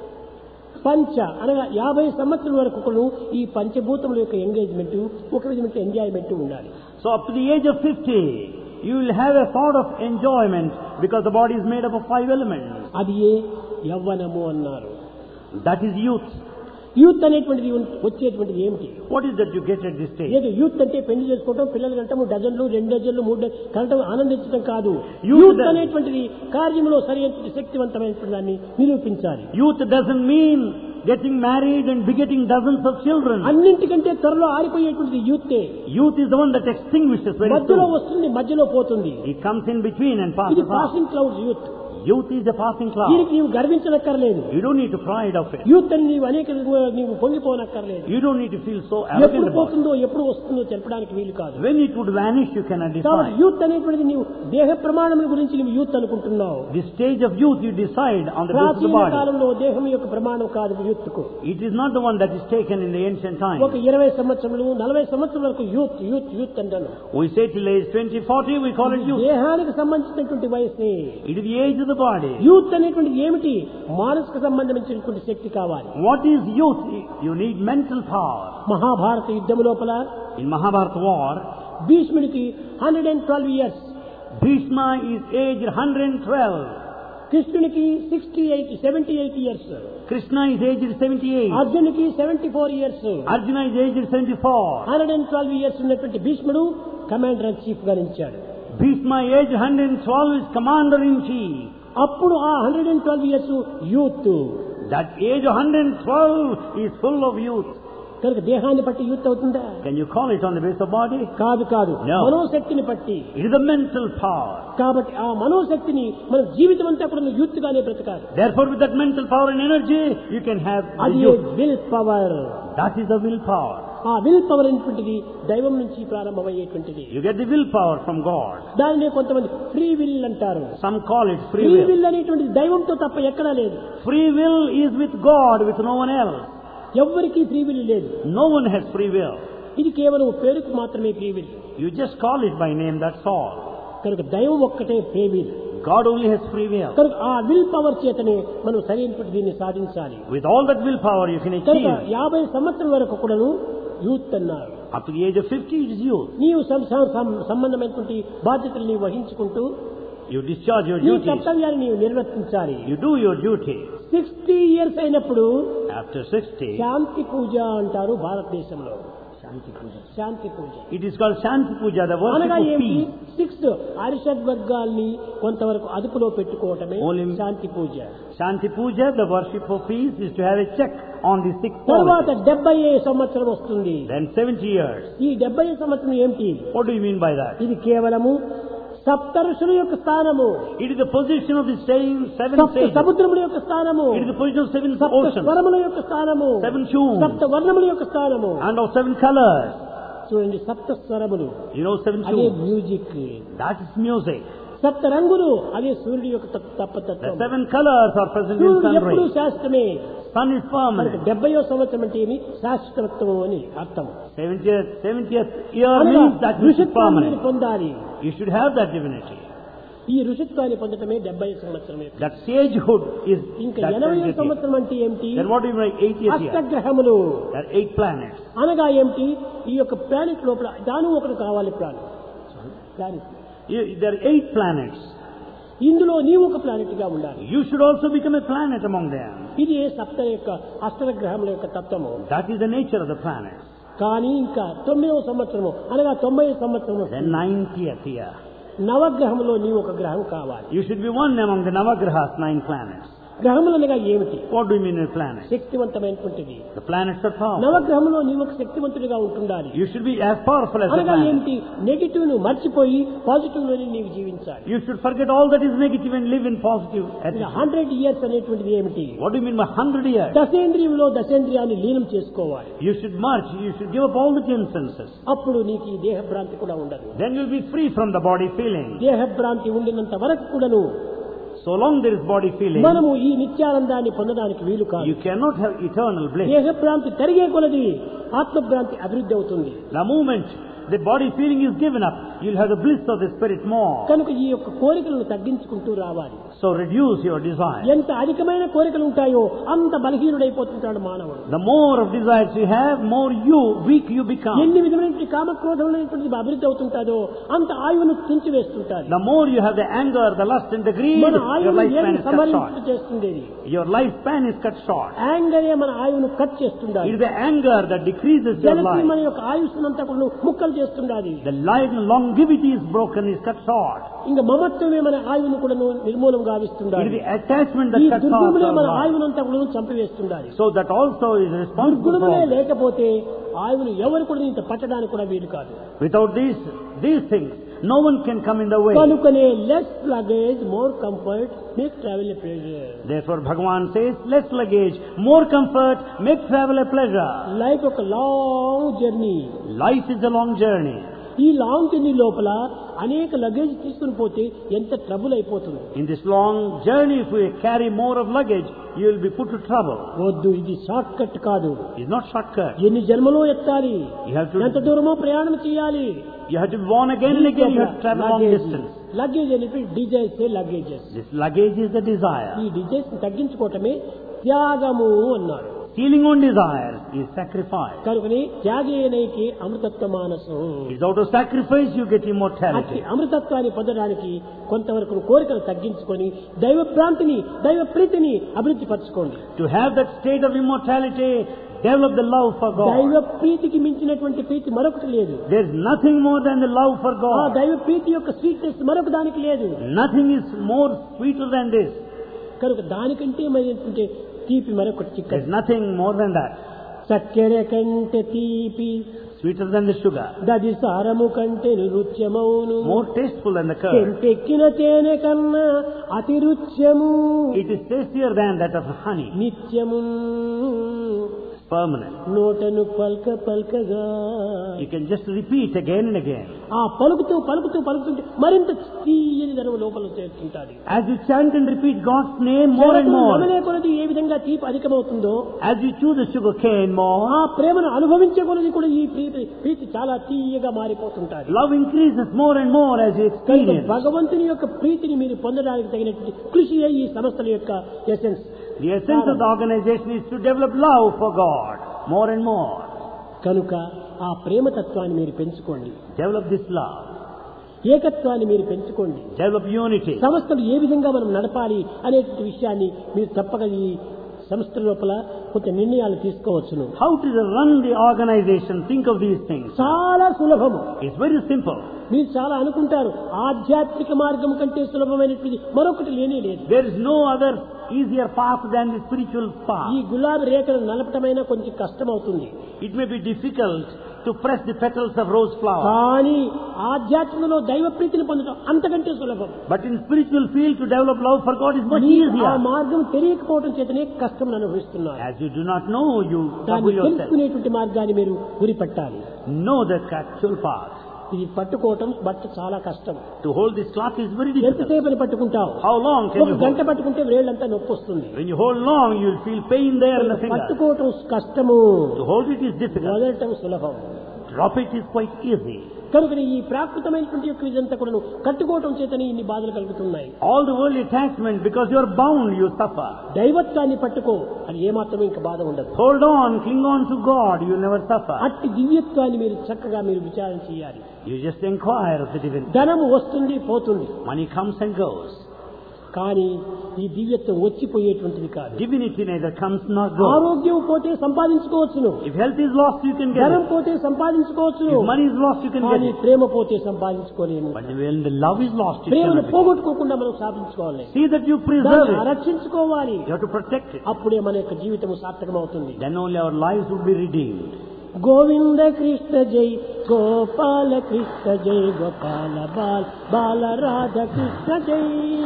Speaker 1: పంచ అనగా యాభై సంవత్సరాల వరకు కూడా ఈ పంచభూతముల యొక్క ఎంగేజ్మెంట్, ఒక విధమైన ఎంజాయ్మెంట్ ఉండాలి.
Speaker 2: So up to the age of fifty, you will have a sort of enjoyment because the body is made up of five elements.
Speaker 1: అది ఏ యవ్వనము అన్నారు.
Speaker 2: That is youth.
Speaker 1: యూత్ అనేటువంటిది వచ్చేటువంటిది ఏమిటి?
Speaker 2: What is that you get at this stage?
Speaker 1: ఏదో youth అంటే పెళ్లి చేసుకోవడం, పిల్లలు కంటము, డజన్లు, రెండు డజన్లు, మూడు డజన్లు కంటం ఆనందించడం కాదు. యూత్ అనేటువంటిది కార్యంలో సరైన శక్తివంతమైనటువంటి దాన్ని నిరూపించాలి.
Speaker 2: Youth doesn't mean getting married and begetting dozens of children.
Speaker 1: అన్నింటికంటే త్వరలో ఆరిపోయేటువంటిది యూతే.
Speaker 2: Youth is the one that extinguishes very soon.
Speaker 1: మధ్యలో వస్తుంది, మధ్యలో పోతుంది.
Speaker 2: It comes in between and passes
Speaker 1: ఇది
Speaker 2: on.
Speaker 1: Passing cloud youth.
Speaker 2: Youth is a passing cloud.
Speaker 1: దీనికి నీవు గర్వించనక్కర్లేదు.
Speaker 2: You don't need to pride of it.
Speaker 1: Youth అని నీవు అనేక నీవు పొంగిపోనక్కర్లేదు.
Speaker 2: You don't need to feel so arrogant
Speaker 1: ఎప్పుడు
Speaker 2: about it.
Speaker 1: పోతుందో ఎప్పుడు వస్తుందో చెప్పడానికి వీలు కాదు.
Speaker 2: When it would vanish, you cannot
Speaker 1: కాబట్టి
Speaker 2: decide.
Speaker 1: యూత్ అనేటువంటిది నీవు దేహ ప్రమాణముల గురించి నీవు యూత్ అనుకుంటున్నావు.
Speaker 2: The stage of youth you decide on the basis of the
Speaker 1: ప్రాచీన
Speaker 2: body.
Speaker 1: కాలంలో దేహం యొక్క ప్రమాణం కాదు యూత్ కు.
Speaker 2: It is not the one that is taken in the ancient time.
Speaker 1: ఒక ఇరవై సంవత్సరములు నలభై సంవత్సరాల వరకు యూత్ యూత్ యూత్ అంటాను.
Speaker 2: We say till age twenty, forty, we call it youth.
Speaker 1: దేహానికి సంబంధించినటువంటి వయసు.
Speaker 2: It is the age of the body.
Speaker 1: Youth అనేటువంటిది ఏమిటి? మానసిక సంబంధించినటువంటి శక్తి కావాలి.
Speaker 2: What is youth? You need mental power.
Speaker 1: Mahabharata యుద్ధం లోపల
Speaker 2: In Mahabharata war,
Speaker 1: భీష్ముడికి hundred and twelve years,
Speaker 2: Bhishma is aged one hundred twelve.
Speaker 1: కృష్ణునికి sixty eight seventy eight years,
Speaker 2: Krishna is aged seventy-eight.
Speaker 1: అర్జునునికి seventy four years.
Speaker 2: Arjuna is aged seventy-four.
Speaker 1: Hundred and twelve years ఉన్నటువంటి భీష్ముడు commander in chief గా నిలిచాడు.
Speaker 2: Bhishma aged one hundred twelve is commander in chief.
Speaker 1: అప్పుడు ఆ hundred and twelve years youth.
Speaker 2: That age of one hundred twelve is full of youth.
Speaker 1: కనుక దేహాన్ని బట్టి youth అవుతుందా?
Speaker 2: Can you call it on the basis of body?
Speaker 1: కాదు కాదు,
Speaker 2: No.
Speaker 1: మనోశక్తిని బట్టి.
Speaker 2: It is the mental power.
Speaker 1: కాబట్టి ఆ మనోశక్తిని మన జీవితం అంతా కూడా యూత్ గానే బ్రతకాలి.
Speaker 2: Therefore, with that mental power and energy, you can have the
Speaker 1: అది
Speaker 2: youth.
Speaker 1: Will power.
Speaker 2: That is the will power.
Speaker 1: ఆ విల్ పవర్ అనేటువంటిది దైవం నుంచి ప్రారంభమయ్యేటువంటిది.
Speaker 2: You get the will power from God.
Speaker 1: దానినే కొంతమంది ఫ్రీ విల్ అంటారు.
Speaker 2: Some call it free
Speaker 1: free
Speaker 2: will.
Speaker 1: Will అనేటువంటిది దైవంతో తప్ప ఎక్కడా లేదు.
Speaker 2: Free will is with God, with no one else.
Speaker 1: ఎవ్వరికీ ఫ్రీ విల్ లేదు.
Speaker 2: No one has free will.
Speaker 1: ఇది కేవలం పేరుకు మాత్రమే free will.
Speaker 2: You just call it by name, that's all.
Speaker 1: కనుక దైవం ఒక్కటే free will.
Speaker 2: God only has free will.
Speaker 1: కనుక ఆ విల్ పవర్ చేతనే మనం సరైనటువంటి దీన్ని సాధించాలి.
Speaker 2: With all that will power, you can
Speaker 1: కనుక
Speaker 2: achieve.
Speaker 1: యాభై సంవత్సరం వరకు కూడాను యూత్ అన్నారు.
Speaker 2: Up to the age of fifty, it is youth.
Speaker 1: నీవు సం- సం- సంబంధమైనటువంటి బాధ్యతలు నీవు వహించుకుంటూ
Speaker 2: You discharge your
Speaker 1: నీ
Speaker 2: duties.
Speaker 1: కర్తవ్యాన్ని నీవు నిర్వర్తించాలి.
Speaker 2: You do your duty.
Speaker 1: Sixty years అయినప్పుడు
Speaker 2: After sixty,
Speaker 1: శాంతి పూజ అంటారు భారతదేశంలో. Shanti Puja Shanti Puja
Speaker 2: it is called Shanti Puja, the worship
Speaker 1: అనగా
Speaker 2: of
Speaker 1: ఏంటి?
Speaker 2: peace.
Speaker 1: సిక్స్ అరిషడ్ వర్గాల్ని కొంతవరకు అదుపులో పెట్టుకోవటమే
Speaker 2: Only-
Speaker 1: Shanti puja.
Speaker 2: Shanti Puja, the worship of peace, is to have a check on the six
Speaker 1: తర్వాత
Speaker 2: qualities.
Speaker 1: డెబ్బై సంవత్సరం వస్తుంది.
Speaker 2: Then seventy years.
Speaker 1: ఈ డెబ్బై సంవత్సరం ఏమిటి?
Speaker 2: What do you mean by that?
Speaker 1: ఇది కేవలము సప్తఋషుల యొక్క స్థానము,
Speaker 2: It is the position of the same seven
Speaker 1: సప్త
Speaker 2: sages.
Speaker 1: సముద్రముల యొక్క స్థానము,
Speaker 2: It is the position of seven
Speaker 1: సప్త
Speaker 2: oceans
Speaker 1: స్వరముల యొక్క స్థానము,
Speaker 2: Seven tunes.
Speaker 1: సప్త వర్ణముల యొక్క స్థానము.
Speaker 2: and of seven colors.
Speaker 1: చూడండి, సప్త స్వరములు
Speaker 2: You know seven
Speaker 1: అదే
Speaker 2: tunes.
Speaker 1: Music.
Speaker 2: That is music.
Speaker 1: సప్త రంగులు అదే సూర్యుడి యొక్క తప్-
Speaker 2: The
Speaker 1: తప్పతత్వం.
Speaker 2: seven colors are present in
Speaker 1: సూర్యుడు
Speaker 2: sun
Speaker 1: ఎప్పుడు
Speaker 2: rays.
Speaker 1: శాస్త్రమే.
Speaker 2: Sun is
Speaker 1: మనకు
Speaker 2: permanent.
Speaker 1: డెబ్బయో సంవత్సరం అంటే ఏమి? శాశ్వతత్వం అని అర్థం.
Speaker 2: seventieth, seventieth year
Speaker 1: అనగా
Speaker 2: means that which is
Speaker 1: ఋషిత్వాన్ని మీరు
Speaker 2: permanent.
Speaker 1: పొందాలి.
Speaker 2: You should have that divinity.
Speaker 1: ఈ ఋషిత్వాన్ని పొందటమే డెబ్బై సంవత్సరమే.
Speaker 2: That sagehood is
Speaker 1: ఇంకా
Speaker 2: that
Speaker 1: ఎనభై
Speaker 2: seventieth year.
Speaker 1: సంవత్సరం అంటే ఏమిటి?
Speaker 2: Then what do you mean by eightieth year?
Speaker 1: అష్టగ్రహములు
Speaker 2: There are eight planets.
Speaker 1: అనగా ఏమిటి? ఈ యొక్క ప్లానెట్ లోపల దాని ఒకటి కావాలి. Planet planet
Speaker 2: You, there are eight planets.
Speaker 1: ఇందులో నీవు ఒక ప్లానెట్ గా ఉండాలి.
Speaker 2: You should also become a planet among them.
Speaker 1: ఇది సప్త యొక్క అష్టగ్రహముల యొక్క తత్వము.
Speaker 2: That is the nature of the planets.
Speaker 1: కానీ ఇంకా తొమ్మిదవ సంవత్సరము అనగా తొంభై సంవత్సరము
Speaker 2: Then ninetieth year.
Speaker 1: నవగ్రహములో నీవు ఒక గ్రహం కావాలి.
Speaker 2: You should be one among the Navagrahas, nine planets.
Speaker 1: గ్రహములనగా ఏమిటి?
Speaker 2: What do you mean by planet?
Speaker 1: శక్తివంతమైనటువంటిది.
Speaker 2: The planets are powerful.
Speaker 1: నవగ్రహములో నీవు ఒక శక్తివంతుడిగా ఉంటుండాలి.
Speaker 2: You should be as powerful as the
Speaker 1: అనగా
Speaker 2: planet.
Speaker 1: ఏమిటి? నెగటివ్ ను మర్చిపోయి పాజిటివ్ లోనే నీవు జీవించాలి.
Speaker 2: You should forget all that is negative and live in positive attitude.
Speaker 1: Hundred years అనేటువంటిది ఏమిటి?
Speaker 2: What do you mean by hundred years?
Speaker 1: దశేంద్రియంలో దశేంద్రియాన్ని లీనం చేసుకోవాలి.
Speaker 2: You should merge. You should give up all the ten senses.
Speaker 1: అప్పుడు నీకు ఈ దేహభ్రాంతి కూడా ఉండదు.
Speaker 2: Then you will be free from the body feeling.
Speaker 1: దేహభ్రాంతి ఉండినంత వరకు కూడాను
Speaker 2: So long there is body feeling,
Speaker 1: మనము ఈ నిత్యానందాన్ని పొందడానికి వీలు కాదు.
Speaker 2: you cannot have eternal bliss.
Speaker 1: దేహభ్రాంతి తరిగే కొలది ఆత్మభ్రాంతి అభివృద్ధి అవుతుంది.
Speaker 2: The moment the body feeling is given up, you'll have the bliss of the spirit more.
Speaker 1: కనుక ఈ యొక్క కోరికలను తగ్గించుకుంటూ రావాలి.
Speaker 2: So reduce your desire.
Speaker 1: ఎంత అధికమైన కోరికలు ఉంటాయో అంత బలహీనుడైపోతుంటాడు మానవుడు.
Speaker 2: The more of desires you have, more you weak you become.
Speaker 1: ఎన్ని విధమైనటువంటి కామక్రోధములైనటువంటి అభివృద్ధి అవుతుంటాదో అంత ఆయువును తుంచి వేస్తుంటారు.
Speaker 2: The more you have the anger, the lust and the greed,
Speaker 1: మన
Speaker 2: your
Speaker 1: ఆయువును
Speaker 2: lifespan
Speaker 1: ఏమి
Speaker 2: is cut
Speaker 1: సమరింపు
Speaker 2: short.
Speaker 1: చేస్తుంది?
Speaker 2: Your lifespan is cut short.
Speaker 1: యాంగరే మన ఆయువును కట్ చేస్తుండాలి.
Speaker 2: It is the anger that decreases your
Speaker 1: jealousy
Speaker 2: life.
Speaker 1: మన యొక్క ఆయుష్నంతా కూడా ముక్కలు చేస్తుండాలి.
Speaker 2: The life longevity is broken, is cut short.
Speaker 1: ఇంకా మమత్వమే మన ఆయువును కూడా నిర్మూలం
Speaker 2: It
Speaker 1: గావిస్తుండాలి.
Speaker 2: is the attachment that
Speaker 1: ఈ
Speaker 2: cuts off
Speaker 1: దుర్గుణములే
Speaker 2: our
Speaker 1: మన
Speaker 2: life.
Speaker 1: ఆయువునంతా కూడా చంపివేస్తుండాలి.
Speaker 2: So that also is responsible
Speaker 1: దుర్గుణములే
Speaker 2: for.
Speaker 1: లేకపోతే ఆయువును ఎవరు కూడా ఇంత పట్టడానికి కూడా వీలు కాదు.
Speaker 2: Without these these things, no one can come in the way.
Speaker 1: కనుకనే less luggage more comfort make travel a pleasure.
Speaker 2: Therefore Bhagavan says, less luggage, more comfort, make travel a pleasure.
Speaker 1: Life ఒక long journey.
Speaker 2: Life is a long journey.
Speaker 1: ఈ long journey లోపల అనేక luggage తీసుకుని పోతే ఎంత trouble అయిపోతుంది.
Speaker 2: In this long journey, if we carry more of luggage, you will be put to trouble.
Speaker 1: వద్దు, ఇది షార్ట్ కట్ కాదు.
Speaker 2: It's not shortcut.
Speaker 1: ఎన్ని జన్మలో ఎత్తాలి,
Speaker 2: You have to
Speaker 1: ఎంత దూరమో ప్రయాణం చేయాలి.
Speaker 2: you have to be born again and again. You have to travel long distance.
Speaker 1: Luggage అనేది desires luggages.
Speaker 2: This luggage is the desire.
Speaker 1: ఈ డిజైర్స్ తగ్గించుకోవటమే త్యాగము అన్నారు.
Speaker 2: Stealing on desires is sacrifice.
Speaker 1: కనుకని త్యాగేనైకి అమృతత్వ మానసం.
Speaker 2: It's out of sacrifice you get
Speaker 1: అట్టి
Speaker 2: immortality.
Speaker 1: అమృతత్వాన్ని పొందడానికి కొంతవరకు కోరికలు తగ్గించుకొని దైవ ప్రాంతిని దైవ ప్రీతిని అభివృద్ధి పరచుకోండి.
Speaker 2: To have that state of immortality, develop the love for
Speaker 1: దైవ
Speaker 2: God.
Speaker 1: ప్రీతికి మించినటువంటి ప్రీతి మరొకటి లేదు.
Speaker 2: There's nothing more than the love for
Speaker 1: ఆ
Speaker 2: God.
Speaker 1: దైవ ప్రీతి యొక్క స్వీట్నెస్ మరొక దానికి లేదు.
Speaker 2: Nothing is more sweeter than this.
Speaker 1: కనుక దానికంటే మరి తీపి మరొకటి చిక్కదు.
Speaker 2: There's nothing more than that.
Speaker 1: చక్కెర కంటే తీపి,
Speaker 2: Sweeter than the sugar.
Speaker 1: దది సారము కంటే రుచ్యమౌను,
Speaker 2: More tasteful than the curd.
Speaker 1: తెక్కిన తేనె కన్నా అతి రుచ్యము,
Speaker 2: It is tastier than that of honey.
Speaker 1: నిత్యము
Speaker 2: Permanent.
Speaker 1: నోటను పల్క పల్కగా.
Speaker 2: You can just repeat again and again.
Speaker 1: ఆ పలుకుతూ పలుకుతూ పలుకుతుంటే మరింత తీయని ధనము లోపల చేరుతుంటాది.
Speaker 2: As you chant and repeat God's name more and more,
Speaker 1: నమలే కొలది ఏ విధంగా తీపి అధికమవుతుందో,
Speaker 2: as you chew the sugar cane more,
Speaker 1: ఆ ప్రేమను అనుభవించే కొలది కూడా ఈ ప్రీతి ప్రీతి చాలా తీయగా మారిపోతుంటాది.
Speaker 2: love increases more and more as you experience.
Speaker 1: భగవంతుని యొక్క ప్రీతిని మీరు పొందడానికి తగినటువంటి కృషి ఈ సంస్థల యొక్క essence.
Speaker 2: The essence of the organization is to develop love for God more and more.
Speaker 1: కనుక ఆ ప్రేమ తత్వాన్ని మీరు పెంచుకోండి.
Speaker 2: Develop this love.
Speaker 1: ఏకత్వాన్ని మీరు పెంచుకోండి.
Speaker 2: Develop unity.
Speaker 1: సంస్థలు ఏ విధంగా మనం నడపాలి అనేటువంటి విషయాన్ని మీరు తప్పక ఈ సంస్థ లోపల కొంత నిర్ణయాలు తీసుకోవచ్చును.
Speaker 2: How to run the organization? Think of these things.
Speaker 1: చాలా సులభము.
Speaker 2: It's very simple.
Speaker 1: మీరు చాలా అనుకుంటారు ఆధ్యాత్మిక మార్గం కంటే సులభమైనటువంటి మరొకటి లేనే లేదు.
Speaker 2: There is no other easier path than the spiritual
Speaker 1: ఈ
Speaker 2: path.
Speaker 1: గులాబీ రేఖలు నలపటమైనా కొంచెం కష్టం అవుతుంది.
Speaker 2: It may be difficult to press the petals of rose flower,
Speaker 1: కానీ ఆధ్యాత్మికలో దైవ ప్రీతిని పొందడం అంతకంటే సులభం.
Speaker 2: but in spiritual field to develop love for God is much
Speaker 1: ఈ ఆ
Speaker 2: easier.
Speaker 1: మార్గం తెలియకపోవడం చేతనే కష్టం అనుభవిస్తున్నారు.
Speaker 2: As you do not know, you
Speaker 1: దాన్ని
Speaker 2: trouble yourself.
Speaker 1: తెలుసుకునేటువంటి మార్గాన్ని మీరు గురిపెట్టాలి.
Speaker 2: Know the actual path.
Speaker 1: ఇది పట్టుకోవటం బట్ట చాలా కష్టం.
Speaker 2: To hold this cloth is very difficult.
Speaker 1: ఎంతసేపు అని పట్టుకుంటావు?
Speaker 2: How long can
Speaker 1: ఒక
Speaker 2: you
Speaker 1: గంట
Speaker 2: hold?
Speaker 1: పట్టుకుంటే వేళ్ళంతా నొప్పి వస్తుంది.
Speaker 2: When you hold long, you will feel pain there in the finger.
Speaker 1: పట్టుకోవటం కష్టము,
Speaker 2: To hold it is difficult.
Speaker 1: వదలటం సులభం.
Speaker 2: Drop it is quite easy.
Speaker 1: కనుక ఈ ప్రాకృతమైనటువంటి యొక్క ఇదంతా కూడా కట్టుకోవటం చేతనే ఇన్ని బాధలు కలుగుతున్నాయి.
Speaker 2: All the worldly attachment, because you are bound, you suffer.
Speaker 1: దైవత్వాన్ని పట్టుకో, అది ఏమాత్రం ఇంకా బాధ ఉండదు.
Speaker 2: Hold on, cling on to God, you will never suffer.
Speaker 1: అట్టి దివ్యత్వాన్ని మీరు చక్కగా మీరు విచారణ చేయాలి.
Speaker 2: You just inquire of the divinity.
Speaker 1: ధనము వస్తుంది పోతుంది,
Speaker 2: Money comes and goes.
Speaker 1: కానీ ఈ దివ్యత్వం వచ్చిపోయేటువంటిది కాదు.
Speaker 2: Divinity neither comes nor goes.
Speaker 1: ఆరోగ్యం పోతే సంపాదించుకోవచ్చును.
Speaker 2: If health is lost, you can get
Speaker 1: ధనం
Speaker 2: it.
Speaker 1: పోతే సంపాదించుకోవచ్చును.
Speaker 2: If money is lost, you can get
Speaker 1: కానీ
Speaker 2: it.
Speaker 1: ప్రేమ పోతే సంపాదించుకోలేము.
Speaker 2: But when the love is lost, you
Speaker 1: ప్రేమను
Speaker 2: cannot get it.
Speaker 1: పోగొట్టుకోకుండా మనం సాధించుకోవాలి.
Speaker 2: See that you preserve
Speaker 1: దాన్ని
Speaker 2: it.
Speaker 1: రక్షించుకోవాలి.
Speaker 2: You have to protect it.
Speaker 1: అప్పుడే మన యొక్క జీవితం సార్థకమవుతుంది.
Speaker 2: Then only our lives would be redeemed.
Speaker 1: Govinda Krishna జై గోపాల కృష్ణ జై గోపాల బాల బాల రాధ కృష్ణ జై.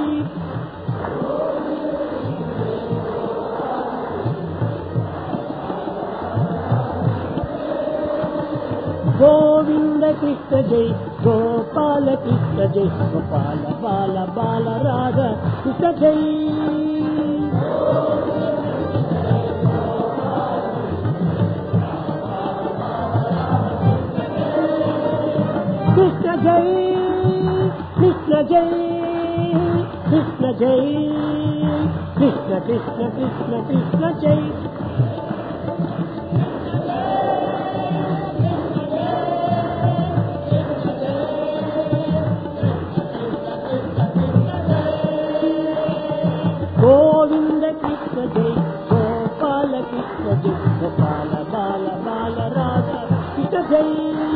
Speaker 1: గోవింద కృష్ణ జై గోపాల కృష్ణ జై గోపాల బాల బాల రాధ కృష్ణ జై. కృష్ణ జై కృష్ణ జై కృష్ణ జై కృష్ణ కృష్ణ కృష్ణ కృష్ణ జై. గోవింద కృష్ణ జై గోపాల కృష్ణ జై గోపాల బాల బాల రాధ కృష్ణ జై.